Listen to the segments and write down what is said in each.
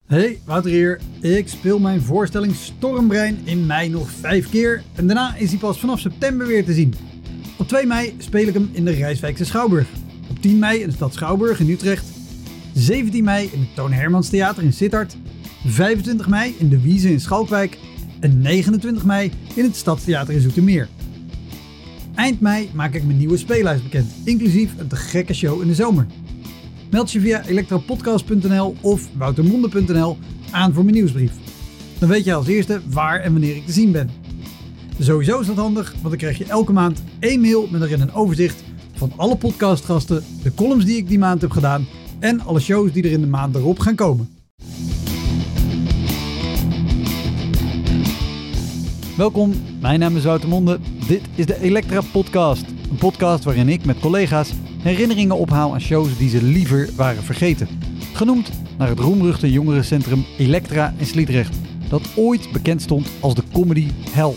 Hey, Wouter hier. Ik speel mijn voorstelling Stormbrein in mei nog 5 keer en daarna is hij pas vanaf september weer te zien. Op 2 mei speel ik hem in de Rijswijkse Schouwburg. Op 10 mei in de stad Schouwburg in Utrecht. 17 mei in het Toon Hermans Theater in Sittard. 25 mei in de Wieze in Schalkwijk. En 29 mei in het Stadstheater in Zoetermeer. Eind mei maak ik mijn nieuwe speellijst bekend, inclusief een te gekke show in de zomer. Meld je via elektrapodcast.nl of woutermonde.nl aan voor mijn nieuwsbrief. Dan weet je als eerste waar en wanneer ik te zien ben. Sowieso is dat handig, want dan krijg je elke maand 1 mail met erin een overzicht van alle podcastgasten, de columns die ik die maand heb gedaan en alle shows die er in de maand erop gaan komen. Welkom, mijn naam is Wouter Monde. Dit is de Elektra Podcast. Een podcast waarin ik met collega's herinneringen ophaal aan shows die ze liever waren vergeten. Genoemd naar het roemruchte jongerencentrum Elektra in Sliedrecht, dat ooit bekend stond als de comedy hell.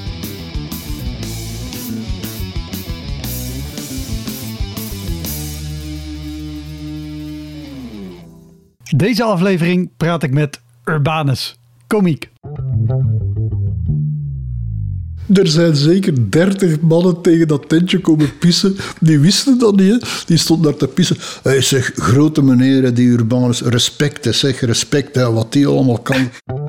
Deze aflevering praat ik met Urbanus, komiek. Er zijn zeker 30 mannen tegen dat tentje komen pissen. Die wisten dat niet, hè. Die stonden daar te pissen. Hij zegt, grote meneer, die Urbanus, respect, hè, zeg, respect, hè, wat die allemaal kan.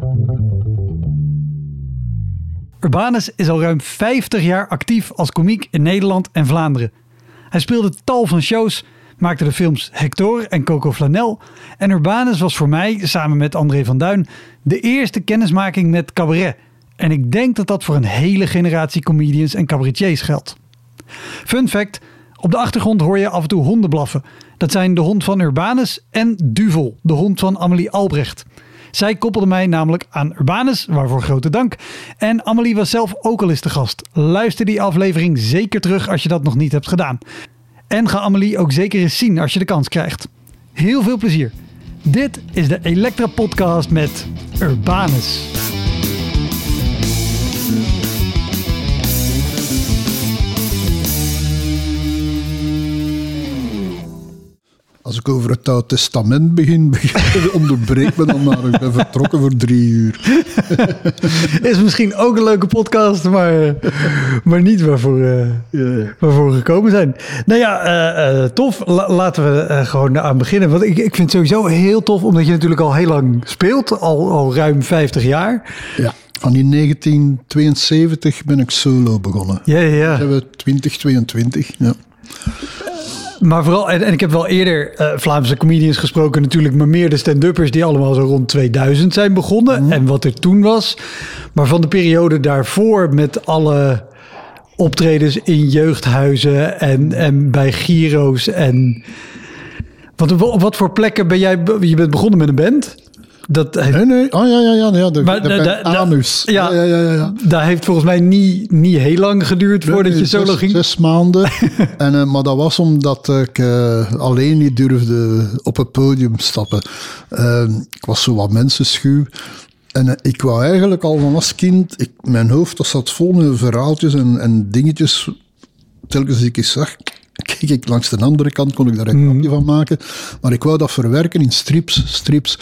Urbanus is al ruim 50 jaar actief als komiek in Nederland en Vlaanderen. Hij speelde tal van shows, maakte de films Hector en Coco Flanel. En Urbanus was voor mij, samen met André van Duin, de eerste kennismaking met cabaret. En ik denk dat dat voor een hele generatie comedians en cabaretiers geldt. Fun fact, op de achtergrond hoor je af en toe honden blaffen. Dat zijn de hond van Urbanus en Duvel, de hond van Amelie Albrecht. Zij koppelde mij namelijk aan Urbanus, waarvoor grote dank. En Amelie was zelf ook al eens te gast. Luister die aflevering zeker terug als je dat nog niet hebt gedaan. En ga Amelie ook zeker eens zien als je de kans krijgt. Heel veel plezier. Dit is de Elektra Podcast met Urbanus. Als ik over het Oude Testament begin onderbreek me dan maar. Ik ben vertrokken voor 3 uur. Is misschien ook een leuke podcast, maar niet waarvoor we gekomen zijn. Nou ja, tof. Laten we gewoon aan beginnen. Want ik vind het sowieso heel tof, omdat je natuurlijk al heel lang speelt. Al ruim 50 jaar. Ja. Van in 1972 ben ik solo begonnen. Ja. Dat hebben we 2022, ja. Maar vooral, en ik heb wel eerder Vlaamse comedians gesproken natuurlijk, maar meer de stand-uppers die allemaal zo rond 2000 zijn begonnen. En wat er toen was. Maar van de periode daarvoor met alle optredens in jeugdhuizen en bij Giro's. Want op wat voor plekken ben jij? Je bent begonnen met een band? Nee. Oh ja. De Anus. Ja. Dat heeft volgens mij niet heel lang geduurd voordat je solo ging. 6 maanden. Maar dat was omdat ik alleen niet durfde op het podium stappen. Ik was zo wat mensenschuw. En ik wou eigenlijk al van als kind... Mijn hoofd dat zat vol met verhaaltjes en dingetjes. Telkens ik eens zag... Kijk, ik langs de andere kant kon ik daar een grapje van maken. Maar ik wou dat verwerken in strips.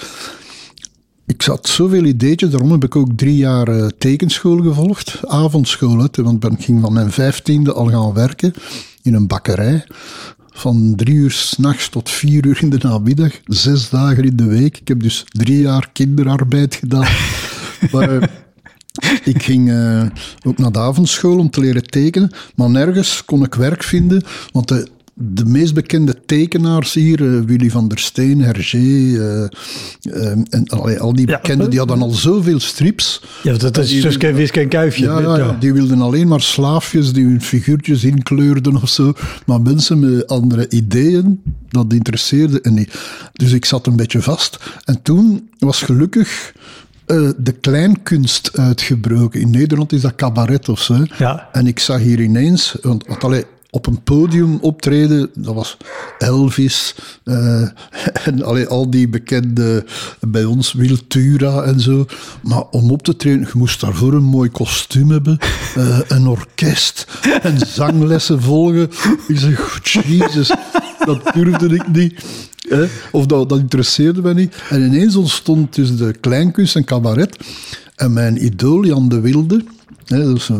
Ik had zoveel ideetjes, daarom heb ik ook 3 jaar tekenschool gevolgd. Avondschool, want ik ging van mijn 15e al gaan werken in een bakkerij. Van 3 uur 's nachts tot 4 uur in de namiddag, 6 dagen in de week. Ik heb dus 3 jaar kinderarbeid gedaan. Maar ik ging ook naar de avondschool om te leren tekenen, maar nergens kon ik werk vinden, want de meest bekende tekenaars hier, Willy van der Steen, Hergé, en al die bekenden, die hadden al zoveel strips. Ja, dat is Suske, Wiske en Kuifje. Ja, die wilden alleen maar slaafjes die hun figuurtjes inkleurden of zo. Maar mensen met andere ideeën, dat interesseerde en niet. Dus ik zat een beetje vast. En toen was gelukkig de kleinkunst uitgebroken. In Nederland is dat cabaret of zo. Ja. En ik zag hier ineens... op een podium optreden, dat was Elvis en al die bekende bij ons, Wiltura en zo. Maar om op te treden, je moest daarvoor een mooi kostuum hebben, een orkest en zanglessen volgen. Ik zeg, Jezus. Dat durfde ik niet. Of dat interesseerde mij niet. En ineens ontstond dus de kleinkunst en cabaret. En mijn idool, Jan de Wilde... Dus,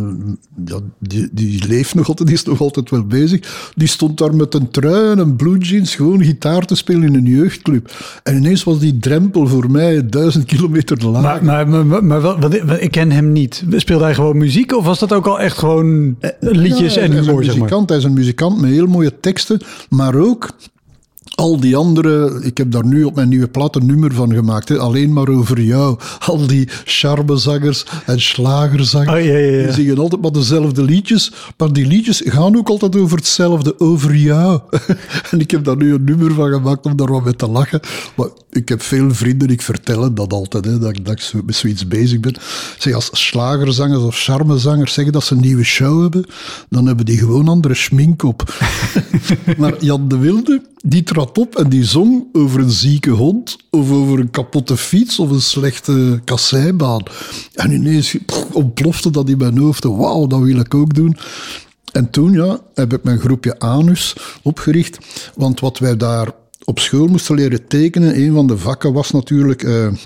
die leeft nog altijd, die is nog altijd wel bezig. Die stond daar met een trui en een blue jeans gewoon gitaar te spelen in een jeugdclub. En ineens was die drempel voor mij 1000 kilometer laag. Maar ik ken hem niet. Speelde hij gewoon muziek of was dat ook al echt gewoon liedjes en humor? Hij is een muzikant met heel mooie teksten, maar ook... Al die andere, ik heb daar nu op mijn nieuwe plaat een nummer van gemaakt. Alleen maar over jou. Al die charmezangers en slagerzangers. Die zingen altijd maar dezelfde liedjes. Maar die liedjes gaan ook altijd over hetzelfde. Over jou. En ik heb daar nu een nummer van gemaakt om daar wat mee te lachen. Maar ik heb veel vrienden, ik vertel dat altijd. Dat ik met zoiets bezig ben. Zeg, als slagerzangers of charmezangers zeggen dat ze een nieuwe show hebben, dan hebben die gewoon andere schmink op. Maar Jan de Wilde... Die trad op en die zong over een zieke hond of over een kapotte fiets of een slechte kasseibaan. En ineens ontplofte dat in mijn hoofd. Wauw, dat wil ik ook doen. En toen heb ik mijn groepje Anus opgericht. Want wat wij daar op school moesten leren tekenen, een van de vakken was natuurlijk...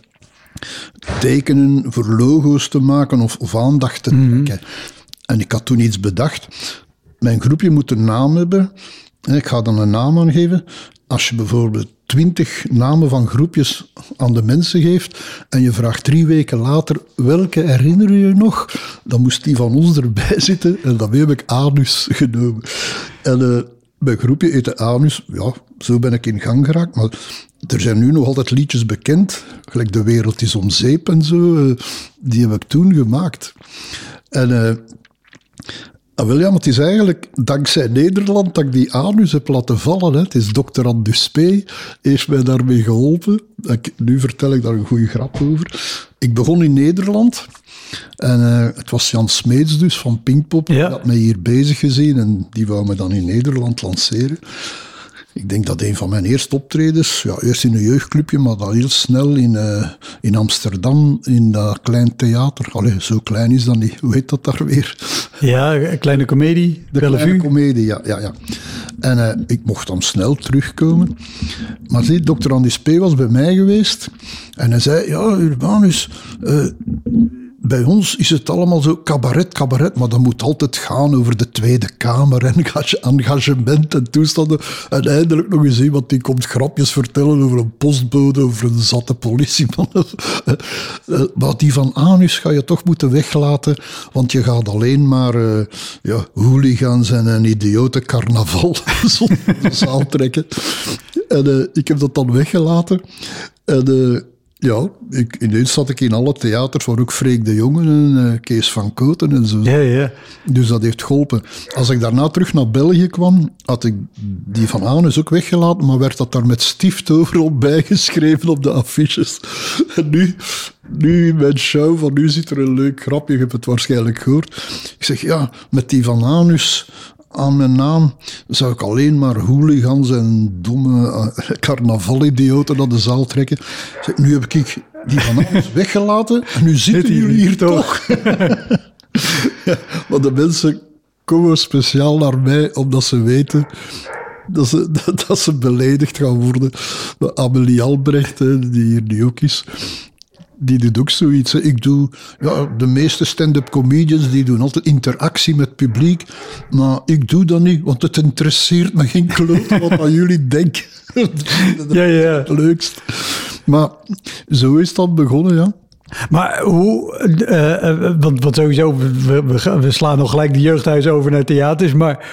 tekenen voor logo's te maken of aandacht te trekken. En ik had toen iets bedacht. Mijn groepje moet een naam hebben... Ik ga dan een naam aangeven. Als je bijvoorbeeld 20 namen van groepjes aan de mensen geeft en je vraagt 3 weken later welke herinner je je nog, dan moest die van ons erbij zitten en daarmee heb ik Anus genomen. En mijn groepje heette Anus. Ja, zo ben ik in gang geraakt. Maar er zijn nu nog altijd liedjes bekend, gelijk De Wereld is om zeep en zo. Die heb ik toen gemaakt. En... wel ja, maar het is eigenlijk dankzij Nederland dat ik die Anus heb laten vallen. Hè. Het is Dr. Anduspé, heeft mij daarmee geholpen. Nu vertel ik daar een goede grap over. Ik begon in Nederland en het was Jan Smeets dus van Pinkpop. Die had mij hier bezig gezien en die wou me dan in Nederland lanceren. Ik denk dat een van mijn eerste optredens, eerst in een jeugdclubje, maar dan heel snel in Amsterdam, in dat klein theater. Allee, zo klein is dat niet. Hoe heet dat daar weer? Ja, een kleine komedie. De kleine komedie, ja. En ik mocht dan snel terugkomen. Maar zie, Dr. Andis P. was bij mij geweest en hij zei, ja, Urbanus... bij ons is het allemaal zo cabaret, maar dat moet altijd gaan over de Tweede Kamer en engagement en toestanden. En eindelijk nog eens iemand die komt grapjes vertellen over een postbode, over een zatte politieman. Maar die van Anus ga je toch moeten weglaten, want je gaat alleen maar hooligans en een idiote carnaval zonder de zaal trekken. En ik heb dat dan weggelaten. En... ineens zat ik in alle theaters, waar ook Freek de Jonge en Kees van Kooten en zo. Ja. Dus dat heeft geholpen. Als ik daarna terug naar België kwam, had ik die van Anus ook weggelaten, maar werd dat daar met stift overal bijgeschreven op de affiches. En nu in mijn show, van nu zit er een leuk grapje, je hebt het waarschijnlijk gehoord. Ik zeg, met die van Anus... aan mijn naam zou ik alleen maar hooligans en domme carnavalidioten naar de zaal trekken. Nu heb ik die van alles weggelaten en nu zitten jullie hier toch. Maar de mensen komen speciaal naar mij omdat ze weten dat ze beledigd gaan worden. Amelie Albrecht, die hier nu ook is... Die doet ook zoiets. Hè. De meeste stand-up comedians die doen altijd interactie met het publiek. Maar ik doe dat niet, want het interesseert me geen klote wat aan jullie denken. Dat is het leukst. Maar zo is dat begonnen, ja. Maar hoe... want sowieso, we slaan nog gelijk de jeugdhuis over naar theaters. Maar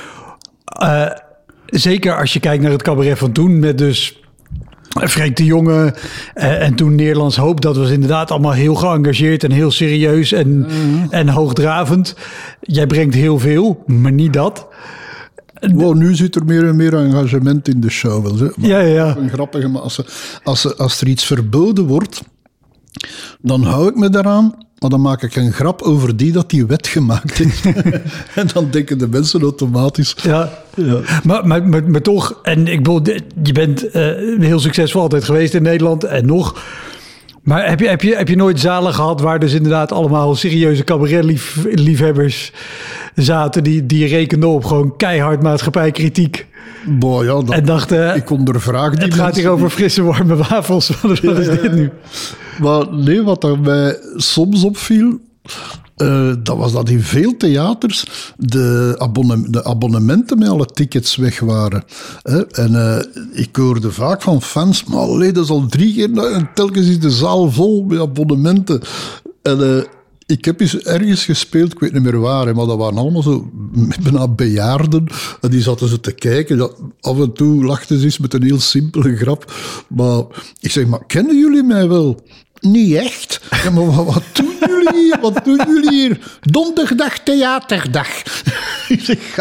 zeker als je kijkt naar het cabaret van toen, met dus... Freek de Jonge en toen Nederlands Hoop, dat was inderdaad allemaal heel geëngageerd en heel serieus en hoogdravend. Jij brengt heel veel, maar niet dat. Wow, nu zit er meer en meer engagement in de show. Wel, maar ja. Een grappige, maar als er iets verboden wordt, dan hou ik me daaraan. Maar dan maak ik een grap over die wet gemaakt heeft. En dan denken de mensen automatisch... Ja. Maar toch, en ik bedoel, je bent heel succesvol altijd geweest in Nederland en nog. Maar heb je nooit zalen gehad waar dus inderdaad allemaal serieuze cabaretliefhebbers zaten die rekenden op gewoon keihard maatschappijkritiek? Boah, ja, en dacht... ik ondervraag die het gaat hier over frisse, warme wafels. Wat is dit nu? Maar nee, wat er mij soms opviel... dat was dat in veel theaters de abonnementen met alle tickets weg waren. En ik hoorde vaak van fans, maar allee, dat is al 3 keer en telkens is de zaal vol met abonnementen. En ik heb eens ergens gespeeld, ik weet niet meer waar, maar dat waren allemaal zo bijna bejaarden. En die zaten zo te kijken. Ja, af en toe lachten ze eens met een heel simpele grap. Maar ik zeg, maar kennen jullie mij wel? Niet echt. Ja, maar wat doen jullie hier? Wat doen jullie hier? Donderdag, theaterdag. Ik zeg,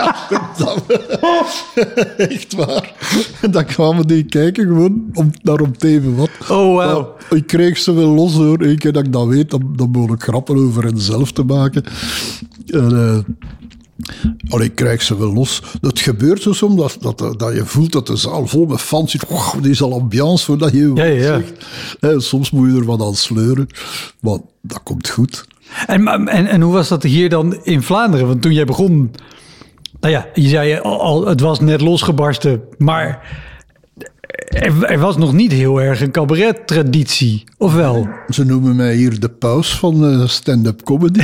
echt waar. En dan kwamen die kijken gewoon naar om te even wat. Oh, wow. Maar ik kreeg ze wel los hoor. Eén keer dat ik dat weet, dan moet ik grappen over hen zelf te maken. En, ik krijg ze wel los. Het gebeurt zo soms dat je voelt dat de zaal vol met fans zit. Oh, die is al ambiance voordat je wat zegt. Soms moet je er wat aan sleuren. Maar dat komt goed. En hoe was dat hier dan in Vlaanderen? Want toen jij begon... Nou ja, je zei al, het was net losgebarsten. Maar er was nog niet heel erg een cabaret-traditie. Of wel? Ze noemen mij hier de paus van stand-up comedy.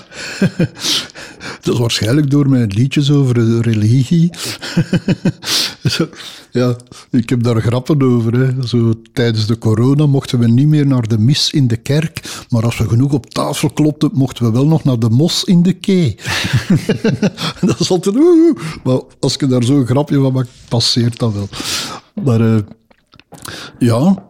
Dat is waarschijnlijk door mijn liedjes over de religie. Ja, ik heb daar grappen over. Hè. Zo, tijdens de corona mochten we niet meer naar de mis in de kerk, maar als we genoeg op tafel klopten, mochten we wel nog naar de mos in de kee. Dat is altijd... Maar als je daar zo'n grapje van maakt, passeert dat wel. Maar ja...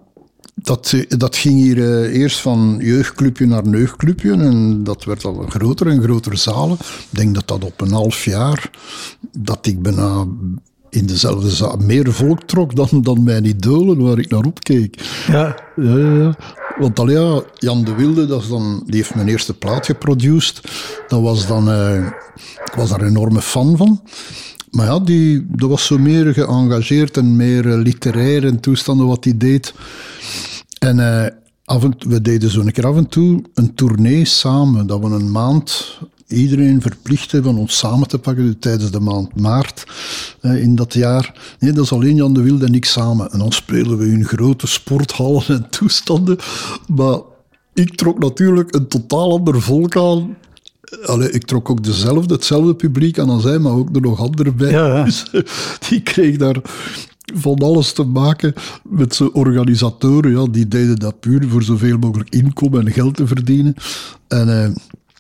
Dat ging hier eerst van jeugdclubje naar neugdclubje en dat werd al groter en groter zalen. Ik denk dat dat op een half jaar, dat ik bijna in dezelfde zaal meer volk trok dan mijn idolen waar ik naar opkeek. Ja. Ja. Want Jan de Wilde, die heeft mijn eerste plaat geproduceerd. Dat was dan, ik was daar een enorme fan van. Maar ja, dat was zo meer geëngageerd en meer literair en toestanden wat hij deed. En we deden zo een keer af en toe een tournee samen. Dat we een maand iedereen verplichten van ons samen te pakken tijdens de maand maart in dat jaar. Nee, dat is alleen Jan de Wilde en ik samen. En dan spelen we in grote sporthallen en toestanden. Maar ik trok natuurlijk een totaal ander volk aan. Ik trok ook hetzelfde publiek aan als hij, maar ook er nog anderen bij. Ja. Dus die kreeg daar van alles te maken met zijn organisatoren. Ja, die deden dat puur voor zoveel mogelijk inkomen en geld te verdienen. En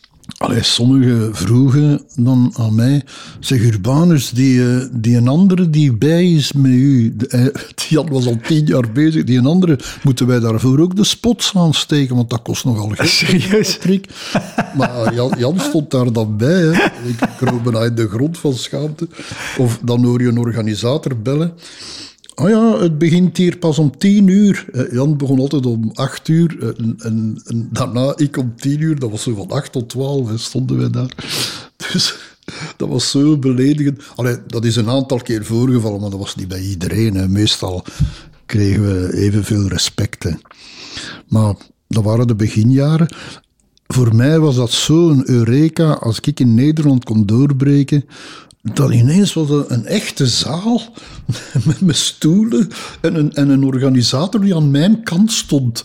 sommigen vroegen dan aan mij, zeg Urbanus, die een andere die bij is met u, Jan was al 10 jaar bezig, die een andere, moeten wij daarvoor ook de spots aansteken, want dat kost nogal geld. Serieus? Maar Jan stond daar dan bij. Hè. Ik kroop bijna in de grond van schaamte. Of dan hoor je een organisator bellen. Oh ja, het begint hier pas om 10 uur. Jan begon altijd om 8 uur. En daarna ik om 10 uur. Dat was zo van 8 tot 12, stonden wij daar. Dus dat was zo beledigend. Dat is een aantal keer voorgevallen, maar dat was niet bij iedereen. Hè. Meestal kregen we evenveel respect. Hè. Maar dat waren de beginjaren. Voor mij was dat zo'n eureka als ik in Nederland kon doorbreken. Dan ineens was het een echte zaal met mijn stoelen en een organisator die aan mijn kant stond.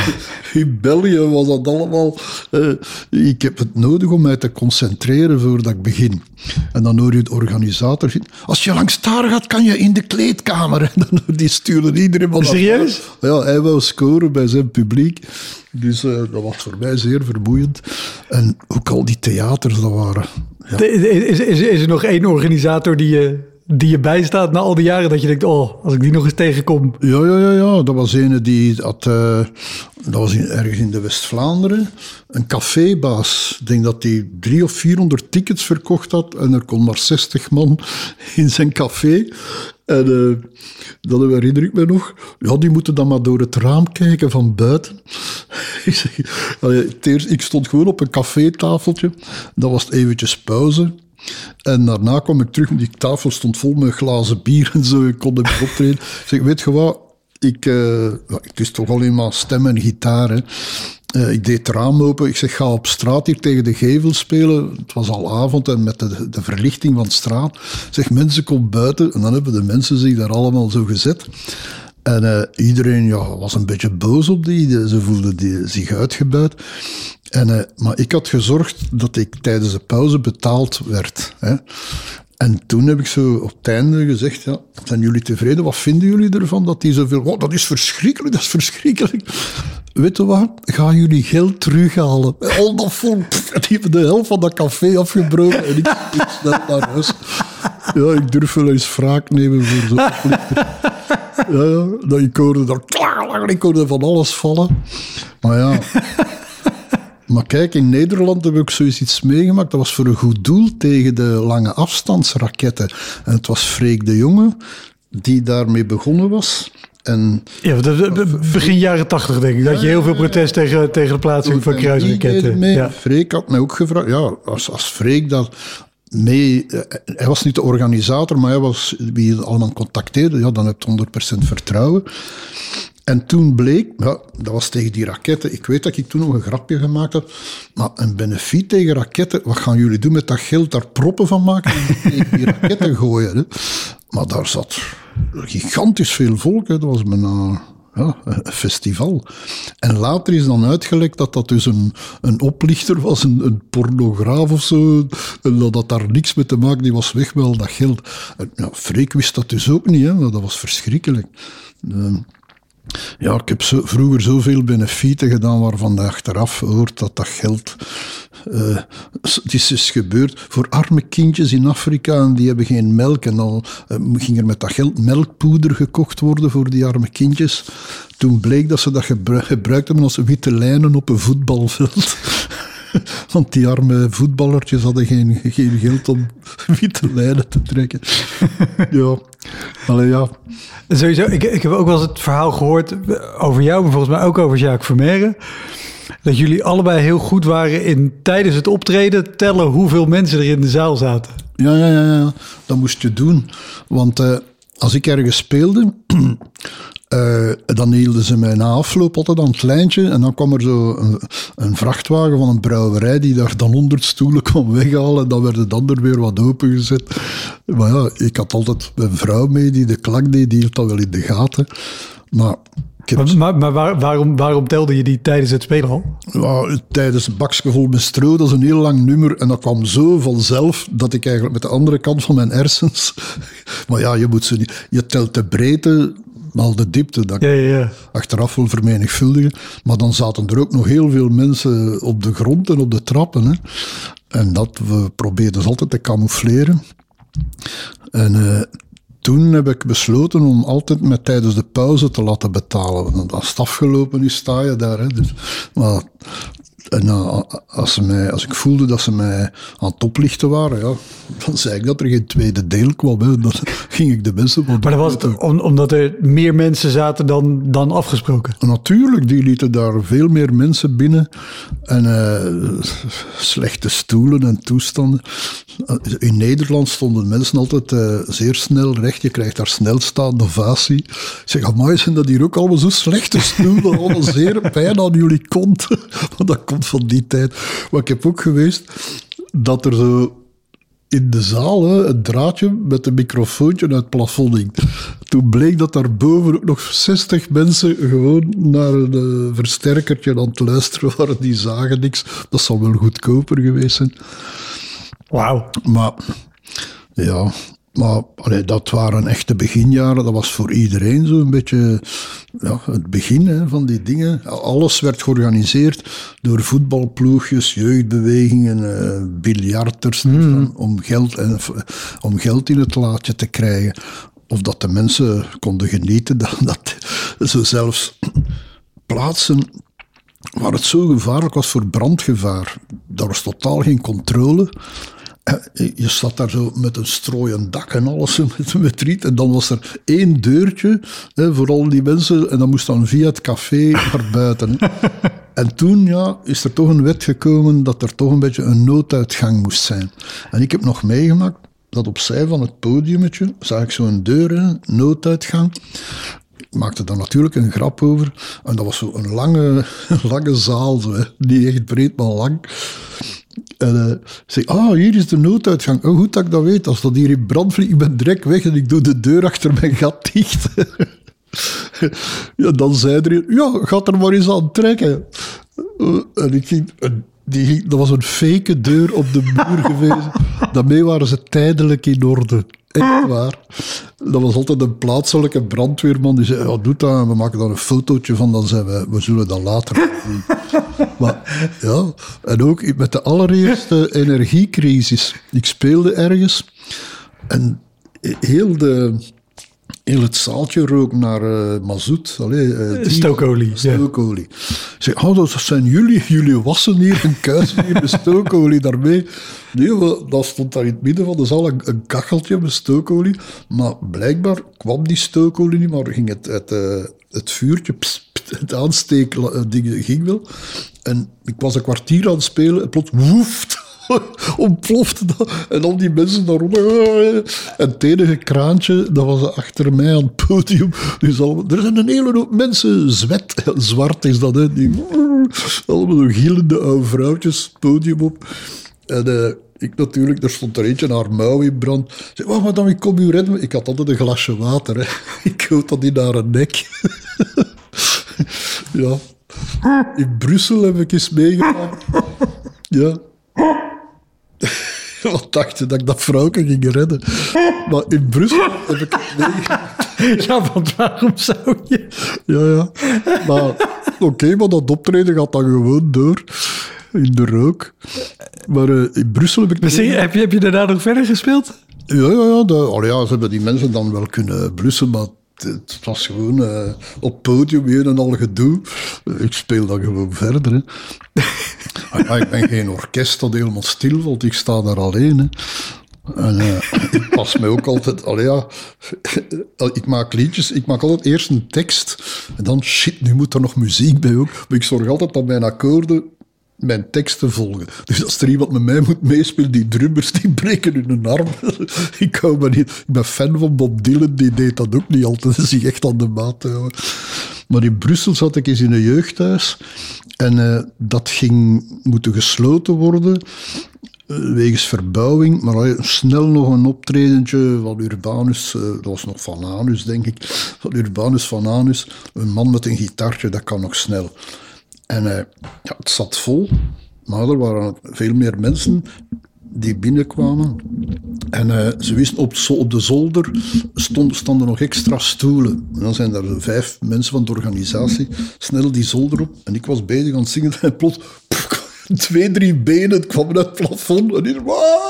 In België was dat allemaal... ik heb het nodig om mij te concentreren voordat ik begin. En dan hoor je de organisator... Als je langs daar gaat, kan je in de kleedkamer. En dan die stuurde iedereen... Van serieus? Ja, hij wou scoren bij zijn publiek. Dus dat was voor mij zeer vermoeiend. En ook al die theaters, dat waren... Ja. Is er nog één organisator die je bijstaat na al die jaren dat je denkt, als ik die nog eens tegenkom? Ja. Dat was ene die had... dat was ergens in de West-Vlaanderen. Een cafébaas. Ik denk dat hij 300 of 400 tickets verkocht had. En er kon maar 60 man in zijn café. En dat herinner ik me nog. Ja, die moeten dan maar door het raam kijken van buiten. Ik stond gewoon op een cafétafeltje. Dat was het eventjes pauze. En daarna kwam ik terug. Die tafel stond vol met glazen bier en zo. Ik kon hem optreden. Ik zeg, weet je wat? Het is toch alleen maar stem en gitaar. Hè? Ik deed het raam open. Ik zeg, ga op straat hier tegen de gevel spelen. Het was al avond en met de verlichting van de straat. Ik zeg, mensen, kom buiten. En dan hebben de mensen zich daar allemaal zo gezet. En iedereen was een beetje boos op die. Ze voelden zich uitgebuit. Maar ik had gezorgd dat ik tijdens de pauze betaald werd. Hè. En toen heb ik zo op het einde gezegd, ja, zijn jullie tevreden? Wat vinden jullie ervan dat die zoveel... Oh, dat is verschrikkelijk, dat is verschrikkelijk. Weet je wat? Gaan jullie geld terughalen? Al dat vol. Die hebben de helft van dat café afgebroken en ik snel naar huis. Ja, ik durf wel eens wraak nemen voor zo'n oplichter. Ja, ik hoorde van alles vallen. Maar ja... Maar kijk, in Nederland heb ik zoiets iets meegemaakt. Dat was voor een goed doel tegen de lange afstandsraketten. En het was Freek de Jonge die daarmee begonnen was. En ja, begin jaren 80 denk ik. Dat je heel veel protest tegen de plaatsing van kruisraketten. Ja. Freek had mij ook gevraagd. Ja, als Freek dat... mee, hij was niet de organisator, maar hij was wie je allemaal contacteerde. Ja, dan heb je 100% vertrouwen. En toen bleek, ja, dat was tegen die raketten. Ik weet dat ik toen nog een grapje gemaakt had. Maar een benefiet tegen raketten, wat gaan jullie doen met dat geld? Daar proppen van maken en tegen die raketten gooien. Hè? Maar daar zat gigantisch veel volk. Hè? Dat was bijna een festival. En later is dan uitgelekt dat dat dus een oplichter was, een pornograaf of zo. En dat daar niks mee te maken, die was weg met al dat geld. En, ja, Freek wist dat dus ook niet, hè? Maar dat was verschrikkelijk. Ja, ik heb vroeger zoveel benefieten gedaan waarvan je achteraf hoort dat dat geld... het is gebeurd voor arme kindjes in Afrika en die hebben geen melk. En dan ging er met dat geld melkpoeder gekocht worden voor die arme kindjes. Toen bleek dat ze dat gebruikt hebben als witte lijnen op een voetbalveld. Want die arme voetballertjes hadden geen geld om witte lijnen te trekken. Ja, allee, ja. Sowieso, ik heb ook wel eens het verhaal gehoord over jou, maar volgens mij ook over Jacques Vermeire. Dat jullie allebei heel goed waren in tijdens het optreden tellen hoeveel mensen er in de zaal zaten. Ja. Dat moest je doen. Want als ik ergens speelde... dan hielden ze mij na afloop altijd aan het lijntje en dan kwam er zo een vrachtwagen van een brouwerij die daar dan 100 stoelen kwam weghalen en dan werd het ander weer wat opengezet. Maar ja, ik had altijd mijn vrouw mee die de klak deed, die hield dat wel in de gaten. Maar waarom telde je die tijdens het spelen al? Ja, tijdens een bakje vol met stro, dat is een heel lang nummer en dat kwam zo vanzelf dat ik eigenlijk met de andere kant van mijn hersens... Maar ja, je moet ze niet... Je telt de breedte... al de diepte, dat achteraf wil vermenigvuldigen. Maar dan zaten er ook nog heel veel mensen op de grond en op de trappen. Hè. En dat we probeerden ze altijd te camoufleren. En toen heb ik besloten om altijd met tijdens de pauze te laten betalen. Want als het afgelopen is, sta je daar. Hè. Dus, maar... En als ik voelde dat ze mij aan het oplichten waren, ja, dan zei ik dat er geen tweede deel kwam. Hè. Dan ging ik de mensen... Maar dat was het omdat er meer mensen zaten dan afgesproken? Natuurlijk, die lieten daar veel meer mensen binnen. En slechte stoelen en toestanden. In Nederland stonden mensen altijd zeer snel recht. Je krijgt daar snelstaande ovatie. Ik zeg, amai, zijn dat hier ook allemaal zo slechte stoelen? Allemaal zeer pijn aan jullie kont. Want dat komt van die tijd. Maar ik heb ook geweest dat er zo in de zaal het draadje met een microfoontje uit het plafond hing. Toen bleek dat daarboven ook nog 60 mensen gewoon naar een versterkertje aan het luisteren waren. Die zagen niks. Dat zal wel goedkoper geweest zijn. Wauw. Maar ja... Maar dat waren echte beginjaren. Dat was voor iedereen zo'n beetje het begin van die dingen. Alles werd georganiseerd door voetbalploegjes, jeugdbewegingen, biljarters, om geld in het laadje te krijgen. Of dat de mensen konden genieten. Dat zo zelfs plaatsen waar het zo gevaarlijk was voor brandgevaar. Daar was totaal geen controle. Je zat daar zo met een strooien dak en alles met riet. En dan was er 1 deurtje voor al die mensen. En dat moest dan via het café naar buiten. En toen is er toch een wet gekomen dat er toch een beetje een nooduitgang moest zijn. En ik heb nog meegemaakt dat opzij van het podiummetje zag ik zo'n deur, nooduitgang. ik maakte daar natuurlijk een grap over. En dat was zo een lange zaal, zo, hè. Niet echt breed, maar lang. En zei, hier is de nooduitgang. Oh, goed dat ik dat weet. Als dat hier in brand vliegt, ik ben direct weg en ik doe de deur achter mijn gat dicht. Ja, dan zei er, gaat er maar eens aan trekken. En ik ging... dat was een fake deur op de muur geweest. Daarmee waren ze tijdelijk in orde. Echt waar. Dat was altijd een plaatselijke brandweerman die zei, doe dat en we maken daar een fotootje van, dan zijn we zullen dat later doen. Maar ja, en ook met de allereerste energiecrisis. Ik speelde ergens en heel het zaaltje rook naar mazoet. Stookolie. Stookolie. Ja. Ik zeg, dat zijn jullie wassen hier en kuisen hier met stookolie daarmee. Nee, dat stond daar in het midden van de zaal een kacheltje met stookolie. Maar blijkbaar kwam die stookolie niet, maar ging het vuurtje, het aansteekding ging wel. En ik was een kwartier aan het spelen en plots woeft. Ontplofte dat. En al die mensen daaronder. En het enige kraantje, dat was achter mij aan het podium. Dus er zijn een hele hoop mensen, zwart is dat, hè. Die, allemaal zo gielende oude vrouwtjes, het podium op. En ik natuurlijk, er stond er eentje, haar mouw in brand. Ik zei, madame, ik kom u redden. Ik had altijd een glasje water, hè. Ik houd dat in haar nek. Ja. In Brussel heb ik eens meegemaakt. Ja. Wat dacht je dat ik dat vrouwke ging redden? Maar in Brussel heb ik het meegemaakt. Ja, want waarom zou je? Ja. Maar oké, maar dat optreden gaat dan gewoon door. In de rook. Maar in Brussel heb ik... Heb je daarna nog verder gespeeld? Ja. Ze hebben die mensen dan wel kunnen blussen, maar het was gewoon op podium een en al gedoe. Ik speel dan gewoon verder. Hè. Ik ben geen orkest dat helemaal stil valt. Ik sta daar alleen. Hè. En ik pas me ook altijd... ik maak liedjes. Ik maak altijd eerst een tekst. En dan, nu moet er nog muziek bij ook. Maar ik zorg altijd dat mijn akkoorden mijn teksten volgen. Dus als er iemand met mij moet meespelen, die drummers, die breken hun arm. Ik hou me niet... Ik ben fan van Bob Dylan, die deed dat ook niet altijd. Dat is echt aan de maat houden. Maar in Brussel zat ik eens in een jeugdhuis. En dat ging moeten gesloten worden, wegens verbouwing. Maar snel nog een optredentje van Urbanus, dat was nog Van Anus, denk ik. Van Urbanus Van Anus, een man met een gitaartje, dat kan nog snel. En het zat vol, maar er waren veel meer mensen die binnenkwamen. En ze wisten, op de zolder stonden nog extra stoelen. En dan zijn er 5 mensen van de organisatie snel die zolder op. En ik was bezig aan het zingen en plots... 2-3 benen kwamen uit het plafond. En die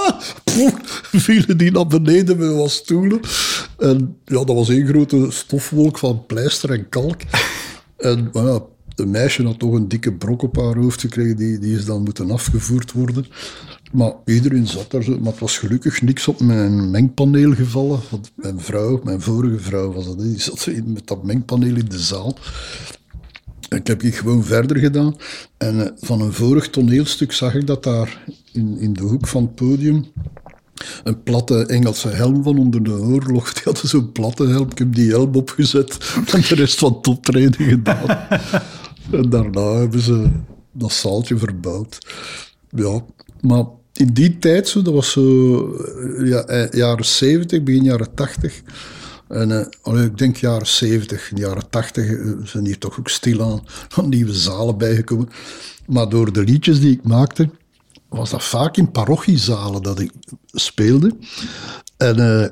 vielen die naar beneden met wat stoelen. En ja, dat was één grote stofwolk van pleister en kalk. En maar ja, de meisje had toch een dikke brok op haar hoofd gekregen, die is dan moeten afgevoerd worden. Maar iedereen zat daar zo. Maar het was gelukkig niks op mijn mengpaneel gevallen. Want mijn vorige vrouw was dat, die zat met dat mengpaneel in de zaal. En ik heb gewoon verder gedaan. En van een vorig toneelstuk zag ik dat daar in de hoek van het podium een platte Engelse helm van onder de oorlog. Die hadden zo'n platte helm. Ik heb die helm opgezet en de rest van het optreden gedaan. En daarna hebben ze dat zaaltje verbouwd. Ja, maar in die tijd, dat was zo jaren 70, begin jaren 80. En ik denk jaren 70, jaren 80 zijn hier toch ook stilaan nieuwe zalen bijgekomen. Maar door de liedjes die ik maakte, was dat vaak in parochiezalen dat ik speelde. En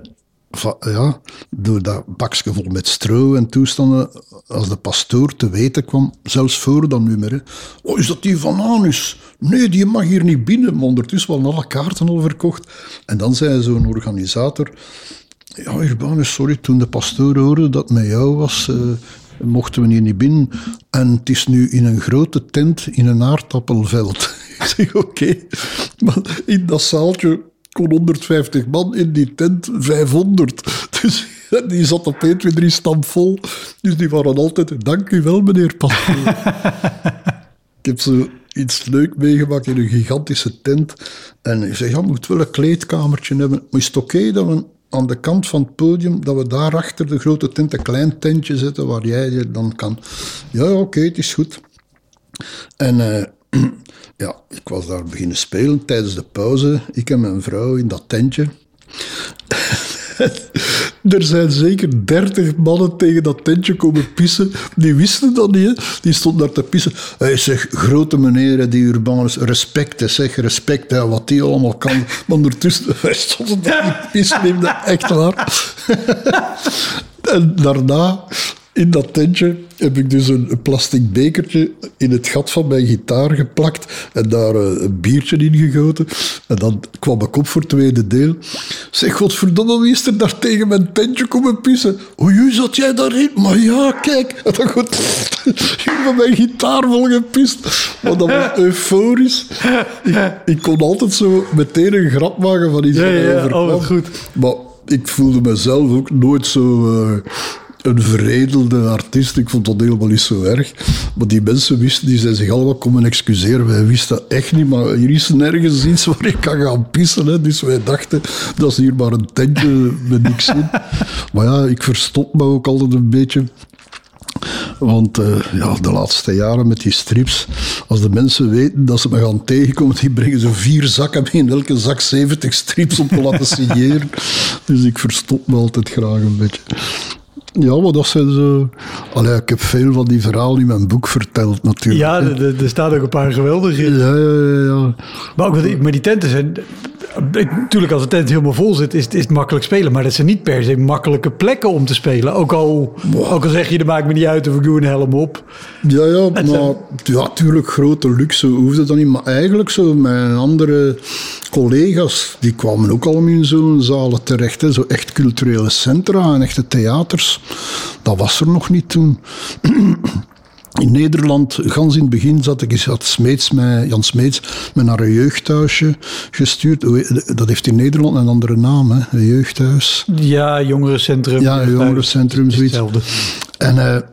door dat bakje vol met stro en toestanden, als de pastoor te weten kwam, zelfs voor dat nummer, hè, oh, is dat die Van Anus? Nee, die mag hier niet binnen. Maar ondertussen waren alle kaarten al verkocht. En dan zei zo'n organisator... Ja, Urbanus, sorry, toen de pastoor hoorde dat het met jou was, mochten we hier niet binnen. En het is nu in een grote tent in een aardappelveld. Ik zeg, oké. Maar in dat zaaltje kon 150 man, in die tent 500. Dus die zat op 1, 2, 3 stampvol. Dus die waren altijd, dank u wel, meneer pastoor. Ik heb zo iets leuk meegemaakt in een gigantische tent. En ik zeg, ja, we moeten wel een kleedkamertje hebben. Maar is het oké dat we aan de kant van het podium, dat we daar achter de grote tent een klein tentje zetten waar jij je dan kan... Ja, oké, het is goed. En ja, ik was daar beginnen spelen tijdens de pauze. Ik en mijn vrouw in dat tentje. Er zijn zeker 30 mannen tegen dat tentje komen pissen. Die wisten dat niet, hè. Die stonden daar te pissen. Hij zegt, grote meneer, die Urbanus, respect, hè, zeg, respect, hè, wat die allemaal kan. Maar ondertussen, wij stonden daar te pissen, echt waar. En daarna, in dat tentje, heb ik dus een plastic bekertje in het gat van mijn gitaar geplakt en daar een biertje in gegoten. En dan kwam ik op voor het tweede deel. Zeg, godverdomme, wie is er daar tegen mijn tentje komen pissen? Oei, zat jij daarin? Maar ja, kijk. En dan goed, met mijn gitaar vol gepist. Maar dat was euforisch. Ik kon altijd zo meteen een grap maken van iets wat overkwam. Oh, goed. Maar ik voelde mezelf ook nooit zo... een veredelde artiest, ik vond dat helemaal niet zo erg. Maar die mensen wisten, die zijn zich allemaal komen excuseren. Wij wisten dat echt niet, maar hier is nergens iets waar ik kan gaan pissen. Hè. Dus wij dachten, dat is hier maar een tentje met niks in. Maar ja, ik verstop me ook altijd een beetje. Want ja, de laatste jaren met die strips, als de mensen weten dat ze me gaan tegenkomen, die brengen ze 4 zakken mee, in elke zak 70 strips om te laten signeren. Dus ik verstop me altijd graag een beetje. Ja, maar dat zijn zo... Allee, ik heb veel van die verhalen in mijn boek verteld, natuurlijk. Ja, er staan ook een paar geweldige in. Ja. Maar die tenten zijn... Natuurlijk, als de tent helemaal vol zit, is het makkelijk spelen. Maar dat zijn niet per se makkelijke plekken om te spelen. Ook al zeg je, dat maakt me niet uit of ik doe een helm op. Ja, maar natuurlijk grote luxe hoefde dat niet. Maar eigenlijk zo, mijn andere collega's, die kwamen ook allemaal in zo'n zalen terecht. Hè. Zo echt culturele centra en echte theaters. Dat was er nog niet toen. In Nederland, gans in het begin, Jan Smeets me naar een jeugdhuisje gestuurd. Dat heeft in Nederland een andere naam, hè? Een jeugdhuis. Ja, jongerencentrum. Ja, jongerencentrum, zoiets. Hetzelfde. En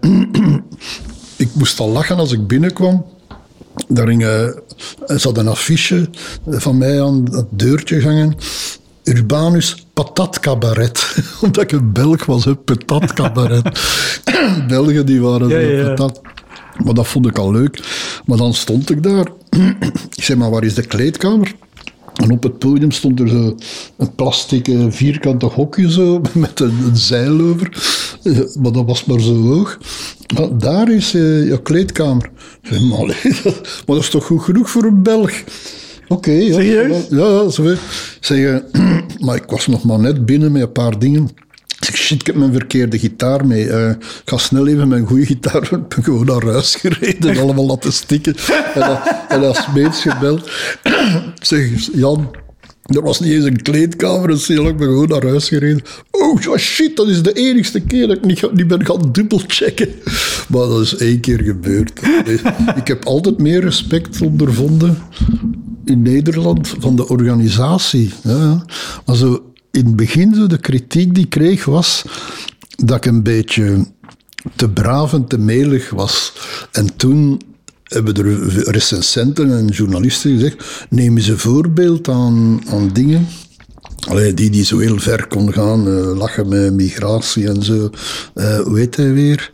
ik moest al lachen als ik binnenkwam. Daar zat een affiche van mij aan het deurtje gangen. Urbanus patatcabaret. Omdat ik een Belg was, hè, patatcabaret. Belgen die waren patat. Maar dat vond ik al leuk. Maar dan stond ik daar. Ik zei, maar waar is de kleedkamer? En op het podium stond er zo een plastic vierkante hokje zo, met een zeil over. Maar dat was maar zo hoog. Maar daar is je kleedkamer. Ik zei, maar dat is toch goed genoeg voor een Belg? Oké. Serieus? Ja, zo. Zeg, maar ik was nog maar net binnen met een paar dingen. Ik zeg, shit, ik heb mijn verkeerde gitaar mee. Ik ga snel even mijn goede gitaar... Ik ben gewoon naar huis gereden en allemaal laten stikken. En dat Smeets gebeld. Ik zeg, Jan, er was niet eens een kleedkamer. Dus ik ben gewoon naar huis gereden. Oh, shit, dat is de enigste keer dat ik niet ben gaan dubbelchecken. Maar dat is 1 keer gebeurd. Ik heb altijd meer respect ondervonden in Nederland van de organisatie. Ja. Maar zo... In het begin, zo, de kritiek die ik kreeg, was dat ik een beetje te braaf en te melig was. En toen hebben er recensenten en journalisten gezegd, neem eens een voorbeeld aan dingen. Allee, die zo heel ver kon gaan, lachen met migratie en zo. Hoe heet hij weer?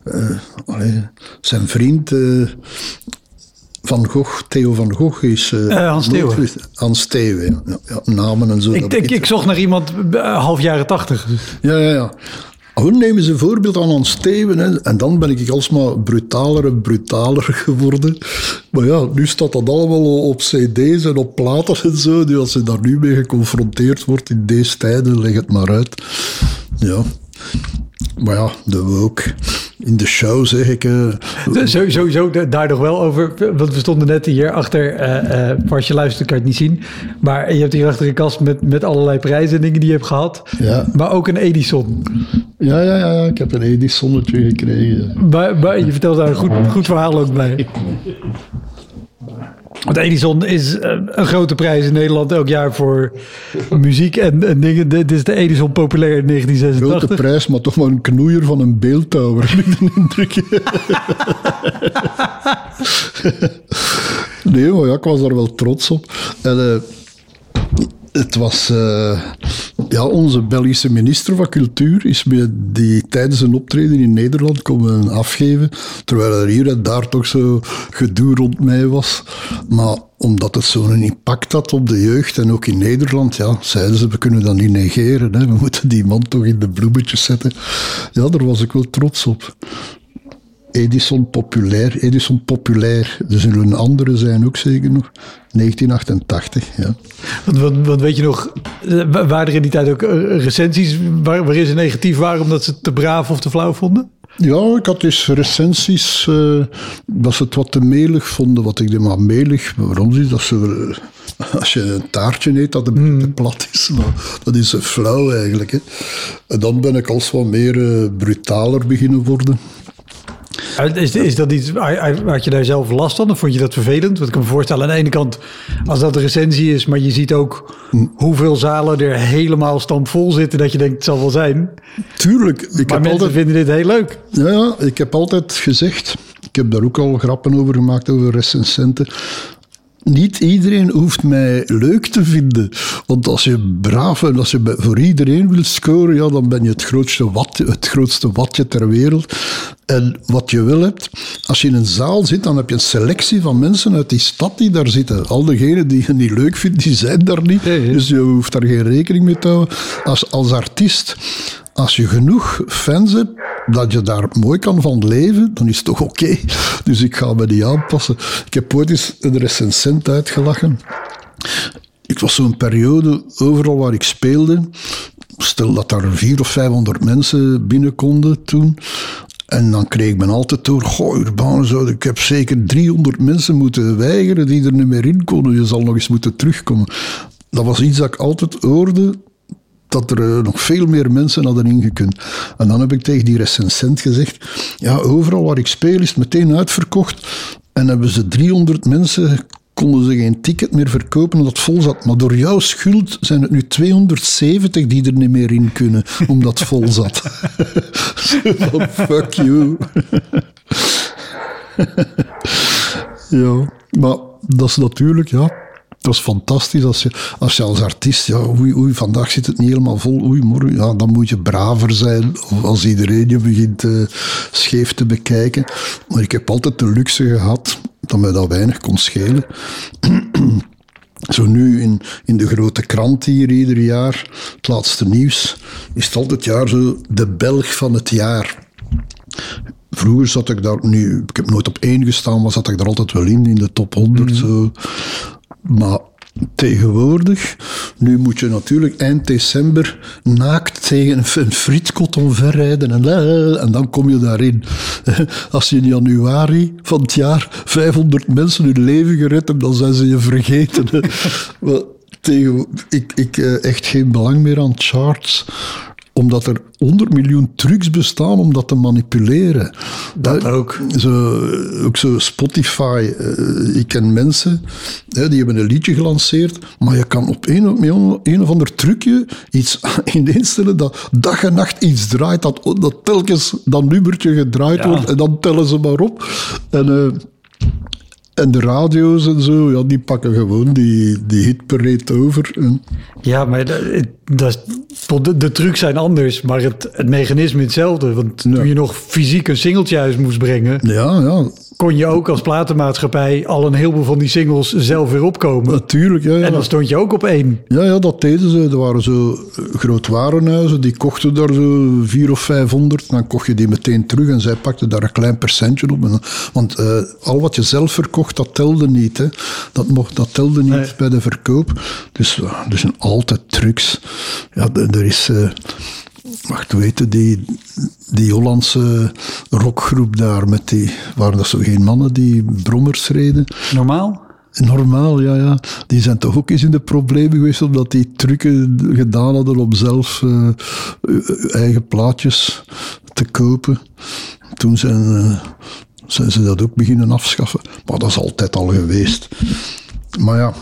Zijn vriend... Van Gogh, Theo van Gogh is... Hans Theeuwen. Hans Theeuwen, ja, namen en zo. Ik zocht naar iemand half jaren 80. Ja. Gewoon nemen ze een voorbeeld aan Hans Theeuwen. Hè. En dan ben ik alsmaar brutaler en brutaler geworden. Maar ja, nu staat dat allemaal op cd's en op platen en zo. Dus als je daar nu mee geconfronteerd wordt in deze tijden, leg het maar uit. Ja. Maar ja, de woke. In de show zeg ik... Sowieso daar nog wel over. Want we stonden net hier achter... als je luistert kan je het niet zien. Maar je hebt hier achter een kast met allerlei prijzen en dingen die je hebt gehad. Ja. Maar ook een Edison. Ja. Ik heb een Edisonnetje gekregen. Maar je vertelt daar een goed verhaal ook bij. Want Edison is een grote prijs in Nederland elk jaar voor muziek en dingen. Dit is de Edison Populair in 1986. Grote prijs, maar toch maar een knoeier van een beeldhouwer, heb ik de indruk. Nee, maar ja, ik was daar wel trots op. En het was... Ja, onze Belgische minister van Cultuur is me die tijdens een optreden in Nederland komen afgeven, terwijl er hier en daar toch zo gedoe rond mij was. Maar omdat het zo'n impact had op de jeugd en ook in Nederland, ja, zeiden ze, we kunnen dat niet negeren. Hè. We moeten die man toch in de bloemetjes zetten. Ja, daar was ik wel trots op. Edison populair. Er zullen andere zijn ook zeker nog. 1988, ja. Want weet je nog, waren er in die tijd ook recensies waarin ze negatief waren omdat ze het te braaf of te flauw vonden? Ja, ik had dus recensies dat ze het wat te melig vonden. Wat ik denk, maar melig, waarom is dat ze... Als je een taartje eet, dat het te plat is. Maar dat is flauw eigenlijk. Hè. En dan ben ik als wat meer brutaler beginnen worden. Is dat iets, had je daar zelf last van? Of vond je dat vervelend? Want ik kan me voorstellen, aan de ene kant, als dat een recensie is, maar je ziet ook hoeveel zalen er helemaal stampvol zitten, dat je denkt, het zal wel zijn. Tuurlijk. Maar mensen vinden dit heel leuk. Ja, ik heb altijd gezegd, ik heb daar ook al grappen over gemaakt, over recensenten. Niet iedereen hoeft mij leuk te vinden. Want als je braaf en als je voor iedereen wilt scoren, ja, dan ben je het grootste watje ter wereld. En wat je wil hebt, als je in een zaal zit, dan heb je een selectie van mensen uit die stad die daar zitten. Al degenen die je niet leuk vindt, die zijn daar niet. Nee. Dus je hoeft daar geen rekening mee te houden. Als artiest, als je genoeg fans hebt, dat je daar mooi kan van leven, dan is het toch oké. Dus ik ga me niet aanpassen. Ik heb ooit eens een recensent uitgelachen. Ik was zo'n periode, overal waar ik speelde, stel dat daar 400 of 500 mensen binnen konden toen. En dan kreeg men altijd door, goh, Urban, ik heb zeker 300 mensen moeten weigeren die er niet meer in konden. Je zal nog eens moeten terugkomen. Dat was iets dat ik altijd hoorde, dat er nog veel meer mensen hadden ingekund. En dan heb ik tegen die recensent gezegd, ja, overal waar ik speel is het meteen uitverkocht. En hebben ze 300 mensen, konden ze geen ticket meer verkopen omdat het vol zat. Maar door jouw schuld zijn het nu 270 die er niet meer in kunnen, omdat het vol zat. Van, fuck you. Ja, maar dat is natuurlijk, ja... Dat is fantastisch als je als artiest, ja, oei, vandaag zit het niet helemaal vol, oei, morgen, ja, dan moet je braver zijn als iedereen je begint scheef te bekijken. Maar ik heb altijd de luxe gehad dat mij dat weinig kon schelen. Zo nu in de grote krant hier ieder jaar, het laatste nieuws, is het altijd jaar zo de Belg van het jaar. Vroeger zat ik daar, ik heb nooit op 1 gestaan, maar zat ik daar altijd wel in de top 100 zo. Maar tegenwoordig, nu moet je natuurlijk eind december naakt tegen een frietkot omverrijden en dan kom je daarin. Als je in januari van het jaar 500 mensen hun leven gered hebt, dan zijn ze je vergeten. Maar ik echt geen belang meer aan charts, omdat er 100 miljoen trucs bestaan om dat te manipuleren. Dat ook. Ook zo Spotify. Ik ken mensen, die hebben een liedje gelanceerd, maar je kan op een of ander trucje iets instellen dat dag en nacht iets draait, dat telkens dat nummertje gedraaid wordt en dan tellen ze maar op. En de radio's en zo, ja, die pakken gewoon die hitparade over. Ja, maar de trucs zijn anders, maar het mechanisme hetzelfde. Want toen je nog fysiek een singeltje uit moest brengen, kon je ook als platenmaatschappij al een heleboel van die singles zelf weer opkomen. Natuurlijk, ja. En dan stond je ook op 1. Ja, dat deden ze. Er waren zo grootwarenhuizen, die kochten daar zo 400 of 500. Dan kocht je die meteen terug en zij pakten daar een klein percentje op. Want al wat je zelf verkocht, dat telde niet. Hè. Dat telde niet bij de verkoop. Dus er zijn altijd trucs. Ja, er is... Wacht, weten die Hollandse rockgroep daar met waren dat zo geen mannen die brommers reden? Normaal, ja. Die zijn toch ook eens in de problemen geweest omdat die trucken gedaan hadden om zelf eigen plaatjes te kopen. Toen zijn ze dat ook beginnen afschaffen. Maar dat is altijd al geweest. Maar ja,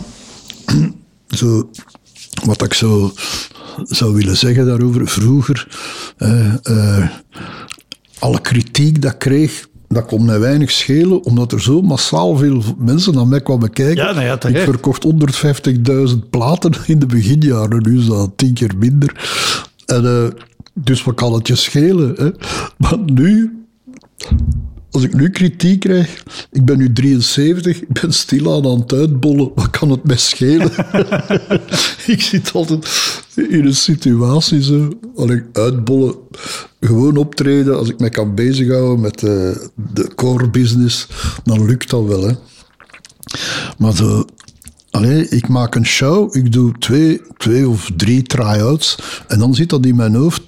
wat ik zo zou willen zeggen daarover, vroeger, alle kritiek dat ik kreeg, dat kon mij weinig schelen, omdat er zo massaal veel mensen naar mij kwamen kijken. Ja, nou ja, ik terecht. verkocht 150.000 platen in de beginjaren, nu is dat 10 keer minder. En, dus wat kan het je schelen? Hè? Maar nu, als ik nu kritiek krijg, ik ben nu 73, ik ben stilaan aan het uitbollen, wat kan het mij schelen? Ik zit altijd in een situatie zo, uitbollen, gewoon optreden, als ik mij kan bezighouden met de core business, dan lukt dat wel. Hè. Maar zo, ik maak een show, ik doe 2 of 3 try-outs en dan zit dat in mijn hoofd.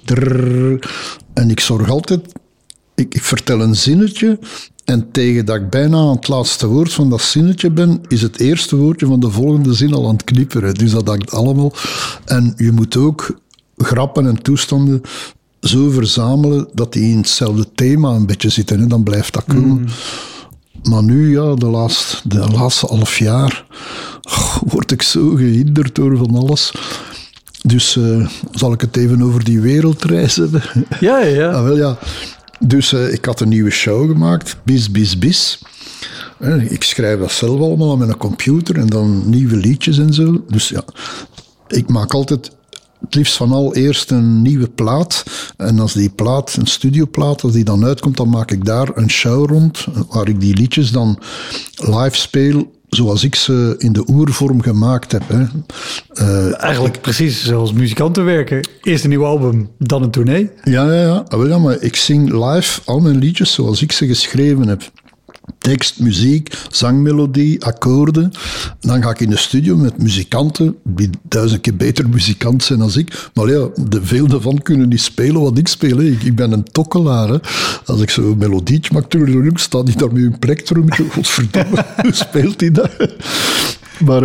En ik zorg altijd, ik vertel een zinnetje en tegen dat ik bijna aan het laatste woord van dat zinnetje ben, is het eerste woordje van de volgende zin al aan het knipperen. Dus dat hangt allemaal. En je moet ook grappen en toestanden zo verzamelen dat die in hetzelfde thema een beetje zitten. En dan blijft dat komen. Maar nu, ja, de laatste half jaar word ik zo gehinderd door van alles. Dus zal ik het even over die wereldreis hebben? Ja. Ah, wel, ja. Dus ik had een nieuwe show gemaakt, Bis. Ik schrijf dat zelf allemaal met een computer en dan nieuwe liedjes en zo. Dus ja, ik maak altijd het liefst van al eerst een nieuwe plaat. En als die plaat, een studioplaat, als die dan uitkomt, dan maak ik daar een show rond, waar ik die liedjes dan live speel, zoals ik ze in de oervorm gemaakt heb. Hè. Eigenlijk precies zoals muzikanten werken. Eerst een nieuw album, dan een tournee. Ja. Ja, maar ik zing live al mijn liedjes zoals ik ze geschreven heb. Tekst, muziek, zangmelodie, akkoorden. Dan ga ik in de studio met muzikanten, die 1000 keer beter muzikant zijn dan ik. Maar ja, veel daarvan kunnen niet spelen wat ik speel. Hè. Ik ben een tokkelaar. Hè. Als ik zo'n melodietje maak, staat die daar met een plektrum. Godverdomme, hoe speelt hij dat? Maar